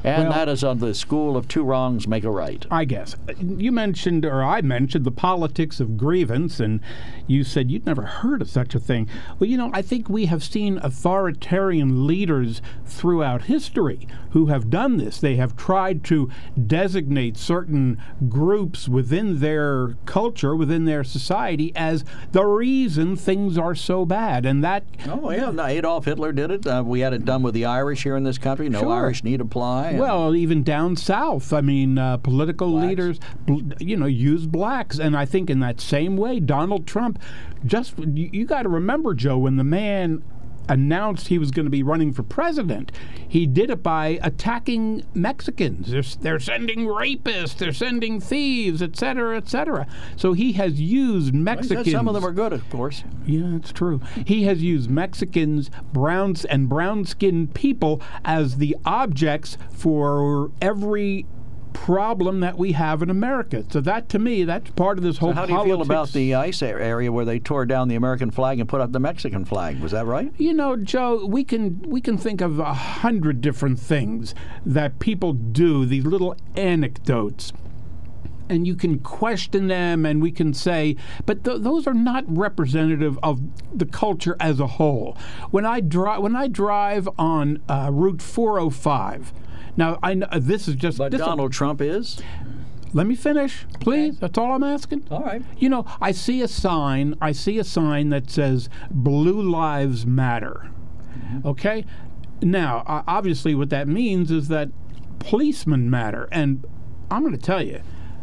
S2: And
S3: Well-
S2: that is on the school of two wrongs make a right.
S3: I guess. You mentioned, or I mentioned, the politics of grievance, and you said you'd never heard of such a thing. Well, you know, I think we have seen authoritarian leaders throughout history who have done this. They have tried to designate certain groups within their culture, within their society, as the reason things are so bad. And that...
S2: Oh, yeah. No, Adolf Hitler did it. Uh, we had it done with the Irish here in this country. No
S3: Sure.
S2: Irish need apply. and-
S3: Well, even down south, I mean, uh, political leaders, bl- you know, use blacks, and I think in that same way, Donald Trump. Just you, you got to remember, Joe, when the man announced he was going to be running for president, he did it by attacking Mexicans. They're, they're sending rapists, they're sending thieves, et cetera, et cetera. So he has used
S2: Well, he said
S3: Mexicans.
S2: some of them are good, of course.
S3: Yeah, it's true. He has used Mexicans, browns, and brown-skinned people as the objects for every problem that we have in America. So that, to me, that's part of this whole
S2: So how do you
S3: politics.
S2: feel about the ICE a- area where they tore down the American flag and put up the Mexican flag? Was that right?
S3: You know, Joe, we can we can think of a hundred different things that people do, these little anecdotes. And you can question them, and we can say, but th- those are not representative of the culture as a whole. When I drive, when I drive on uh, Route four oh five, now I know this is just.
S2: But
S3: this
S2: Donald Trump is?
S3: Let me finish, please. That's all I'm asking.
S2: All right.
S3: You know, I see a sign. I see a sign that says "Blue Lives Matter."
S2: Mm-hmm.
S3: Okay. Now, uh, obviously, what that means is that policemen matter, and I'm going to tell you.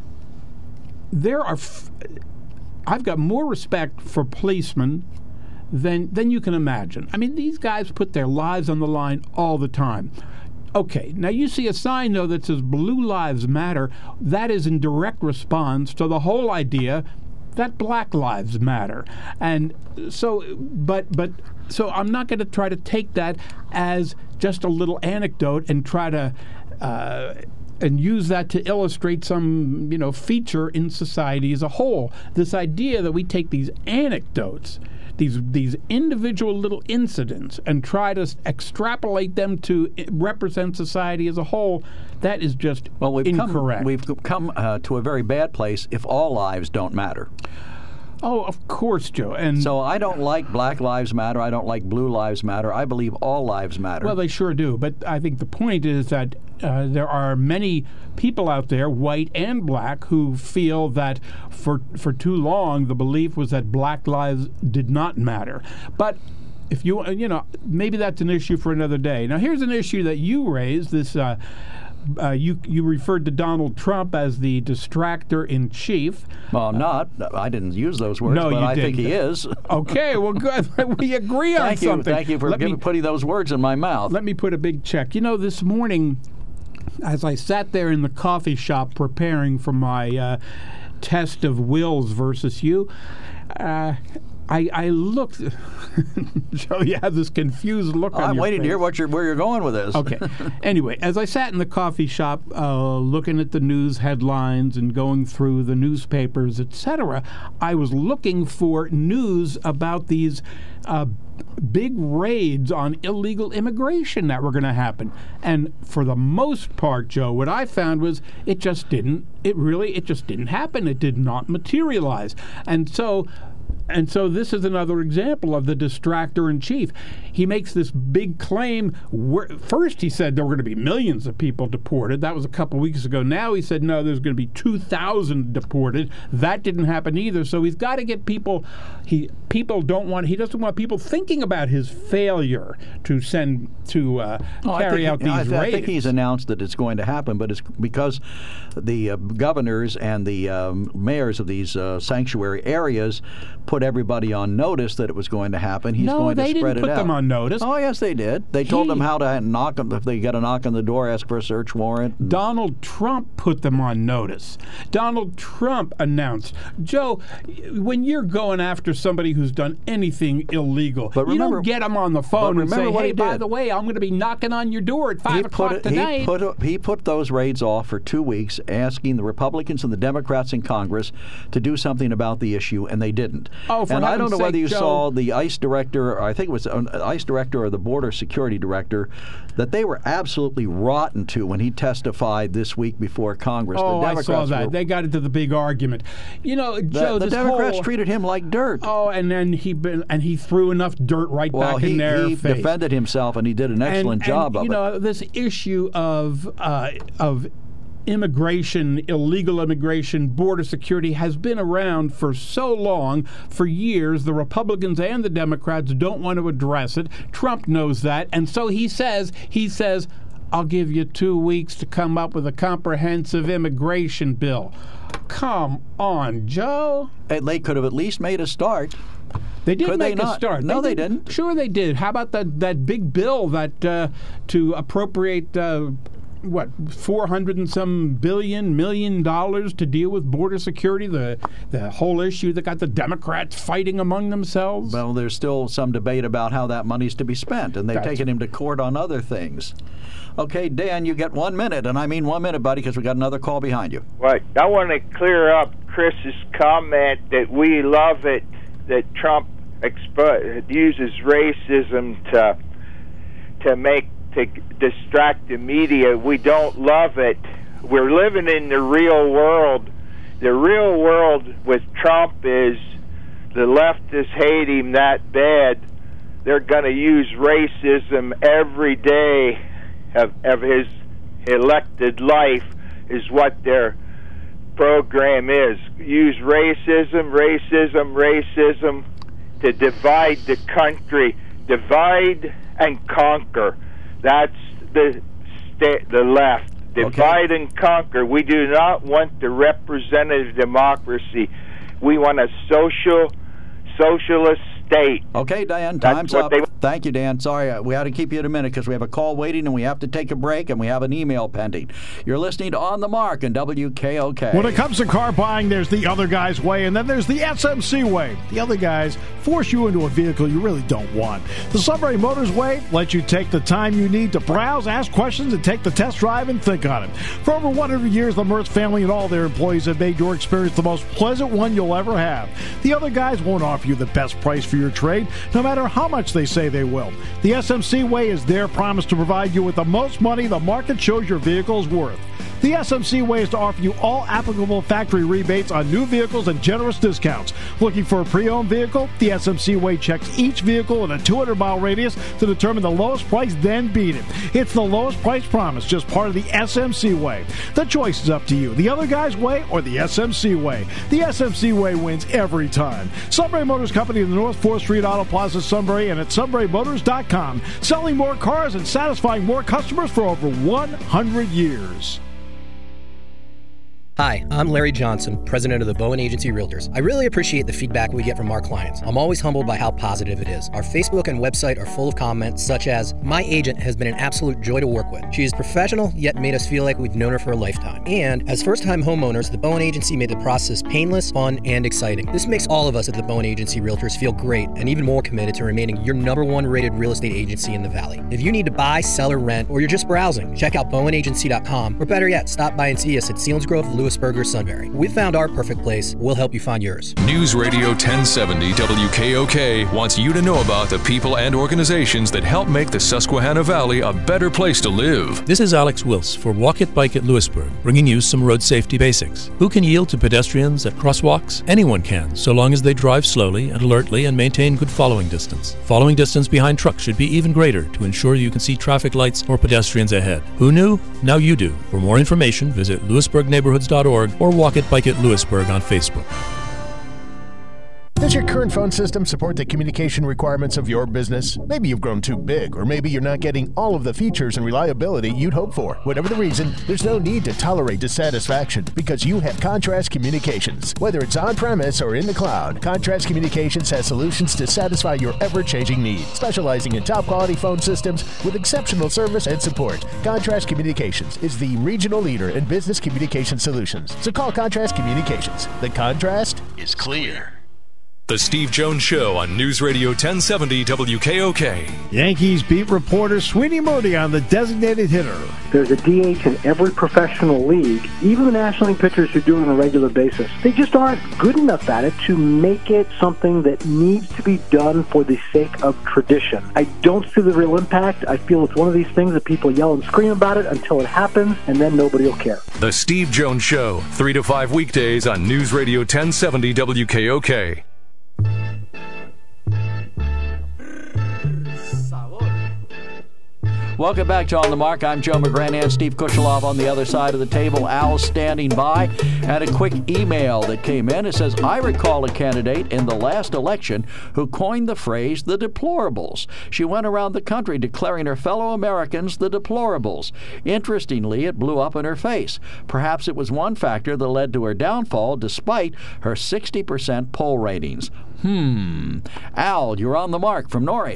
S3: There are, f- I've got more respect for policemen than than you can imagine. I mean, these guys put their lives on the line all the time. Okay, now you see a sign though that says "Blue Lives Matter." That is in direct response to the whole idea that Black Lives Matter, and so, but but so I'm not going to try to take that as just a little anecdote and try to. Uh, and use that to illustrate some, you know, feature in society as a whole. This idea that we take these anecdotes, these these individual little incidents, and try to s- extrapolate them to i- represent society as a whole, that is just
S2: Well, we've
S3: incorrect.
S2: come, we've come uh, to a very bad place if all lives don't matter.
S3: Oh, of course, Joe. And
S2: so I don't like Black Lives Matter. I don't like Blue Lives Matter. I believe all lives matter.
S3: Well, they sure do. But I think the point is that uh, there are many people out there, white and black, who feel that for for too long the belief was that black lives did not matter. But if you you know, maybe that's an issue for another day. Now, here's an issue that you raised. This. Uh, Uh, you you referred to Donald Trump as the distractor in chief.
S2: Well, not. I didn't use those words,
S3: No,
S2: but
S3: you
S2: I think
S3: didn't.
S2: he is.
S3: Okay, well, good. We agree on
S2: Thank you.
S3: something.
S2: Thank you for
S3: Let
S2: giving,
S3: me-
S2: putting those words in my mouth.
S3: Let me put a big check. You know, this morning, as I sat there in the coffee shop preparing for my uh, test of wills versus you, uh, I, I looked. Joe, you have this confused look on
S2: I'm
S3: your
S2: waiting
S3: face.
S2: to hear what you're, where you're going with this.
S3: Okay. Anyway, as I sat in the coffee shop uh, looking at the news headlines and going through the newspapers, et cetera, I was looking for news about these uh, big raids on illegal immigration that were going to happen. And for the most part, Joe, what I found was it just didn't, it really, it just didn't happen. It did not materialize. And so... And so this is another example of the distractor in chief. He makes this big claim. Where, first he said there were going to be millions of people deported. That was a couple weeks ago. Now he said, no, there's going to be two thousand deported. That didn't happen either. So he's got to get people, he people don't want, he doesn't want people thinking about his failure to send, to uh,
S2: Oh, I
S3: carry
S2: think-
S3: out these
S2: I, th- I
S3: raids.
S2: think he's announced that it's going to happen, but it's because the uh, governors and the um, mayors of these uh, sanctuary areas put everybody on notice that it was going to happen. He's
S3: No,
S2: going
S3: they
S2: to spread
S3: didn't
S2: it
S3: put
S2: out.
S3: them on notice.
S2: Oh, yes, they did. They told
S3: He-
S2: them how to knock them. If they get a knock on the door, ask for a search warrant.
S3: Donald Trump put them on notice. Donald Trump announced, Joe, when you're going after somebody who's done anything illegal,
S2: But
S3: you
S2: remember-
S3: don't get them on the phone
S2: but
S3: and say,
S2: remember what
S3: hey,
S2: he
S3: by
S2: did.
S3: the way, I'm going to be knocking on your door at five
S2: He
S3: o'clock
S2: put, it,
S3: tonight.
S2: he, put, he put those raids off for two weeks, asking the Republicans and the Democrats in Congress to do something about the issue, and they didn't.
S3: Oh, for
S2: and I don't know
S3: heaven's
S2: whether
S3: sake,
S2: you
S3: Joe.
S2: saw the ICE director, or I think it was an ICE director or the border security director, that they were absolutely rotten to when he testified this week before Congress.
S3: Oh,
S2: the
S3: I
S2: Democrats
S3: saw that.
S2: Were,
S3: They got into the big argument. You know,
S2: the,
S3: Joe,
S2: the
S3: this
S2: Democrats
S3: whole,
S2: treated him like dirt.
S3: Oh, and then he been, and he threw enough dirt right
S2: well,
S3: back
S2: he,
S3: in their
S2: he
S3: face.
S2: defended himself, and he did an excellent
S3: and,
S2: job
S3: and,
S2: of
S3: you
S2: it.
S3: know, this issue of uh, of immigration, illegal immigration, border security has been around for so long, for years. The Republicans and the Democrats don't want to address it. Trump knows that, and so he says, he says, I'll give you two weeks to come up with a comprehensive immigration bill. Come on, Joe.
S2: And they could have at least made a start.
S3: They did
S2: Could
S3: make
S2: they
S3: a
S2: not?
S3: start.
S2: No, they,
S3: did.
S2: didn't.
S3: Sure, they did. How about that that big bill that uh, to appropriate uh, what four hundred and some billion million dollars to deal with border security? The the whole issue that got the Democrats fighting among themselves.
S2: Well, there's still some debate about how that money's to be spent, and they've
S3: That's-
S2: taken him to court on other things. Okay, Dan, you get one minute, and I mean one minute, buddy, because we got another call behind you.
S5: Right. I want to clear up Chris's comment that we love it that Trump expo- uses racism to to make to distract the media. We don't love it. We're living in the real world. The real world with Trump is the leftists hate him that bad. They're going to use racism every day of, of his elected life is what their program is. Use racism, racism, racism to divide the country. Divide and conquer. That's the sta- the left. Divide okay. and conquer. We do not want the representative democracy. We want a social, socialist state.
S2: Okay, Dan,
S5: That's
S2: time's
S5: what
S2: up.
S5: They...
S2: Thank you, Dan. Sorry, uh, we had to keep you in a minute because we have a call waiting and we have to take a break and we have an email pending. You're listening to On the Mark and W K O K.
S18: When it comes to car buying, there's the other guy's way, and then there's the S M C way. The other guys force you into a vehicle you really don't want. The Sunbury Motors way lets you take the time you need to browse, ask questions, and take the test drive and think on it. For over one hundred years, the Mertz family and all their employees have made your experience the most pleasant one you'll ever have. The other guys won't offer you the best price for your trade, no matter how much they say they will. The S M C way is their promise to provide you with the most money the market shows your vehicle is worth. The S M C way is to offer you all applicable factory rebates on new vehicles and generous discounts. Looking for a pre-owned vehicle? The S M C way checks each vehicle in a two hundred mile radius to determine the lowest price, then beat it. It's the lowest price promise, just part of the S M C way. The choice is up to you. The other guy's way or the S M C way. The S M C way wins every time. Sunbury Motors Company in the North fourth Street Auto Plaza, Sunbury, and at sunbury motors dot com. Selling more cars and satisfying more customers for over one hundred years.
S9: Hi, I'm Larry Johnson, president of the Bowen Agency Realtors. I really appreciate the feedback we get from our clients. I'm always humbled by how positive it is. Our Facebook and website are full of comments such as, "My agent has been an absolute joy to work with. She is professional, yet made us feel like we've known her for a lifetime." And as first-time homeowners, the Bowen Agency made the process painless, fun, and exciting. This makes all of us at the Bowen Agency Realtors feel great and even more committed to remaining your number one rated real estate agency in the Valley. If you need to buy, sell, or rent, or you're just browsing, check out bowen agency dot com, or better yet, stop by and see us at Selinsgrove, Lewisburg, or Sunbury. We found our perfect place. We'll help you find yours.
S1: News Radio ten seventy W K O K wants you to know about the people and organizations that help make the Susquehanna Valley a better place to live.
S4: This is Alex Wills for Walk It Bike at Lewisburg, bringing you some road safety basics. Who can yield to pedestrians at crosswalks? Anyone can, so long as they drive slowly and alertly and maintain good following distance. Following distance behind trucks should be even greater to ensure you can see traffic lights or pedestrians ahead. Who knew? Now you do. For more information, visit lewisburg neighborhoods dot org or Walk It Bike at Lewisburg on Facebook.
S8: Does your current phone system support the communication requirements of your business? Maybe you've grown too big, or maybe you're not getting all of the features and reliability you'd hope for. Whatever the reason, there's no need to tolerate dissatisfaction because you have Contrast Communications. Whether it's on-premise or in the cloud, Contrast Communications has solutions to satisfy your ever-changing needs. Specializing in top-quality phone systems with exceptional service and support, Contrast Communications is the regional leader in business communication solutions. So call Contrast Communications. The contrast is clear.
S1: The Steve Jones Show on News Radio ten seventy W K O K.
S18: Yankees beat reporter Sweeney Murdy on the designated hitter.
S6: There's a D H in every professional league. Even the National League pitchers who do it on a regular basis, they just aren't good enough at it to make it something that needs to be done for the sake of tradition. I don't see the real impact. I feel it's one of these things that people yell and scream about it until it happens, and then nobody will care.
S1: The Steve Jones Show, three to five weekdays on News Radio ten seventy W K O K.
S2: Welcome back to On the Mark. I'm Joe McGrann and Steve Kushelov on the other side of the table. Al standing by. And a quick email that came in. It says, I recall a candidate in the last election who coined the phrase the deplorables. She went around the country declaring her fellow Americans the deplorables. Interestingly, it blew up in her face. Perhaps it was one factor that led to her downfall despite her sixty percent poll ratings. Hmm. Al, you're on the mark from Norrie.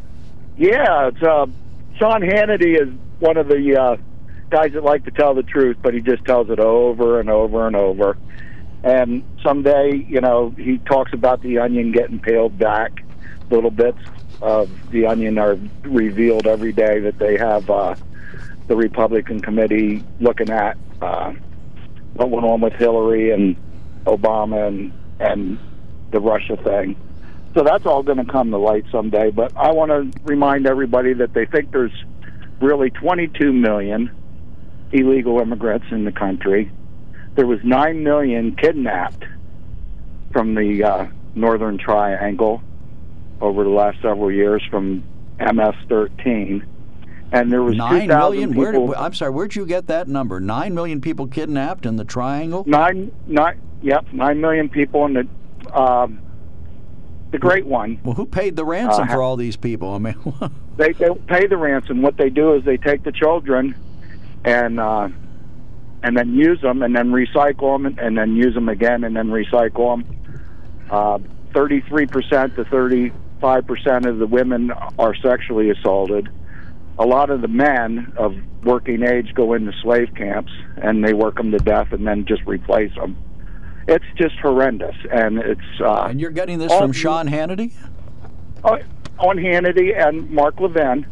S14: Yeah, it's uh Sean Hannity is one of the uh, guys that like to tell the truth, but he just tells it over and over and over. And someday, you know, he talks about the onion getting peeled back. Little bits of the onion are revealed every day that they have uh, the Republican committee looking at uh, what went on with Hillary and Obama and, and the Russia thing. So that's all going to come to light someday. But I want to remind everybody that they think there's really twenty-two million illegal immigrants in the country. There was nine million kidnapped from the uh, Northern Triangle over the last several years from M S thirteen. And there was
S2: Nine
S14: two thousand
S2: million?
S14: people.
S2: Where, I'm sorry, where'd you get that number? Nine million people kidnapped in the Triangle?
S14: Nine, nine, yep, nine million people in the... Um, the Great One.
S2: Well, who paid the ransom
S14: uh,
S2: for all these people? I mean,
S14: they they pay the ransom. What they do is they take the children and uh, and then use them and then recycle them and, and then use them again and then recycle them. Uh, thirty-three percent to thirty-five percent of the women are sexually assaulted. A lot of the men of working age go into slave camps and they work them to death and then just replace them. It's just horrendous, and it's... Uh,
S2: and you're getting this from Sean Hannity?
S14: Oh, on Hannity and Mark Levin,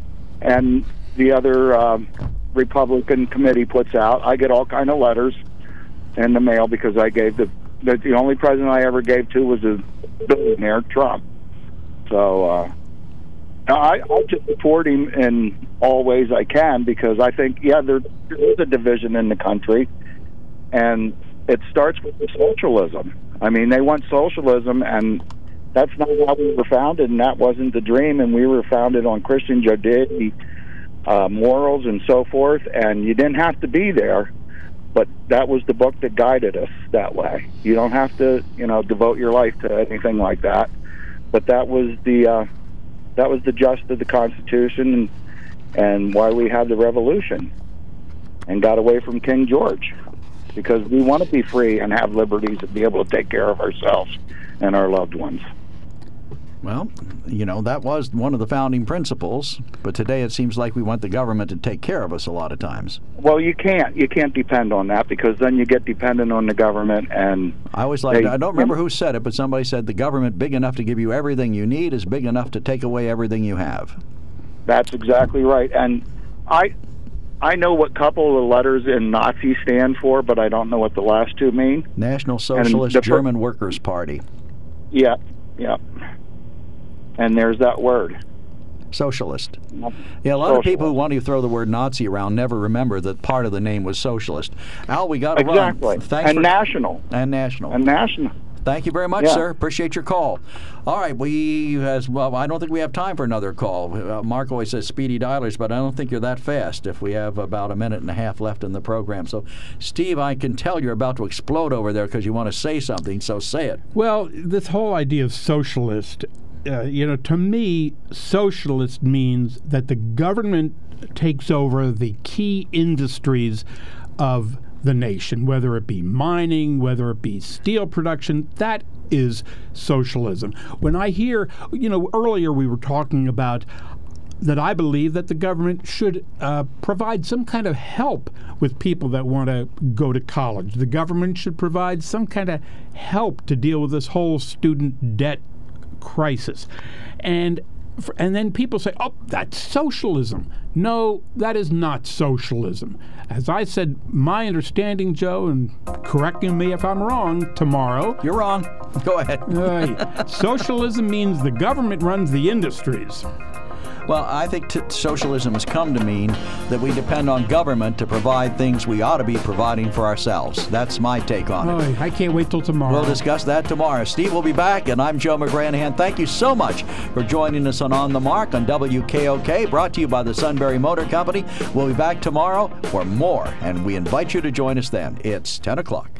S14: and the other uh, Republican committee puts out. I get all kind of letters in the mail because I gave the... The, the only president I ever gave to was a billionaire, Trump. So, uh, I, I just support him in all ways I can because I think, yeah, there, there is a division in the country, and... it starts with socialism. I mean, they want socialism, and that's not how we were founded, and that wasn't the dream, and we were founded on Christian Judaic uh, morals and so forth, and you didn't have to be there, but that was the book that guided us that way. You don't have to, you know, devote your life to anything like that, but that was the uh, that was the gist of the Constitution and, and why we had the Revolution and got away from King George. Because we want to be free and have liberties and be able to take care of ourselves and our loved ones.
S2: Well, you know, that was one of the founding principles, but today it seems like we want the government to take care of us a lot of times.
S14: Well, you can't. You can't depend on that because then you get dependent on the government. And
S2: I always like, I don't remember who said it, but somebody said the government big enough to give you everything you need is big enough to take away everything you have.
S14: That's exactly right. And I... I know what couple of letters in Nazi stand for, but I don't know what the last two mean.
S2: National Socialist the, German Workers' Party.
S14: Yeah, yeah. And there's that word.
S2: Socialist. Yeah, a lot Socialist. of people who want to throw the word Nazi around never remember that part of the name was socialist. Al, we got to
S14: exactly.
S2: run. Thanks
S14: and
S2: for,
S14: national.
S2: And national.
S14: And national.
S2: Thank you very much,
S14: yeah.
S2: sir. Appreciate your call. All right, we has well, I don't think we have time for another call. Uh, Mark always says speedy dialers, but I don't think you're that fast if we have about a minute and a half left in the program. So, Steve, I can tell you're about to explode over there because you want to say something, so say it.
S3: Well, this whole idea of socialist, uh, you know, to me, socialist means that the government takes over the key industries of the nation, whether it be mining, whether it be steel production. That is socialism. When I hear, you know, earlier we were talking about that I believe that the government should uh, provide some kind of help with people that want to go to college. The government should provide some kind of help to deal with this whole student debt crisis. And and then people say, oh, that's socialism. No, that is not socialism. As I said, my understanding, Joe, and correcting me if I'm wrong tomorrow.
S2: You're wrong. Go ahead.
S3: uh, socialism means the government runs the industries.
S2: Well, I think t- socialism has come to mean that we depend on government to provide things we ought to be providing for ourselves. That's my take on
S3: oh,
S2: it.
S3: I can't wait till tomorrow.
S2: We'll discuss that tomorrow. Steve will be back, and I'm Joe McGranahan. Thank you so much for joining us on On the Mark on W K O K, brought to you by the Sunbury Motor Company. We'll be back tomorrow for more, and we invite you to join us then. It's ten o'clock.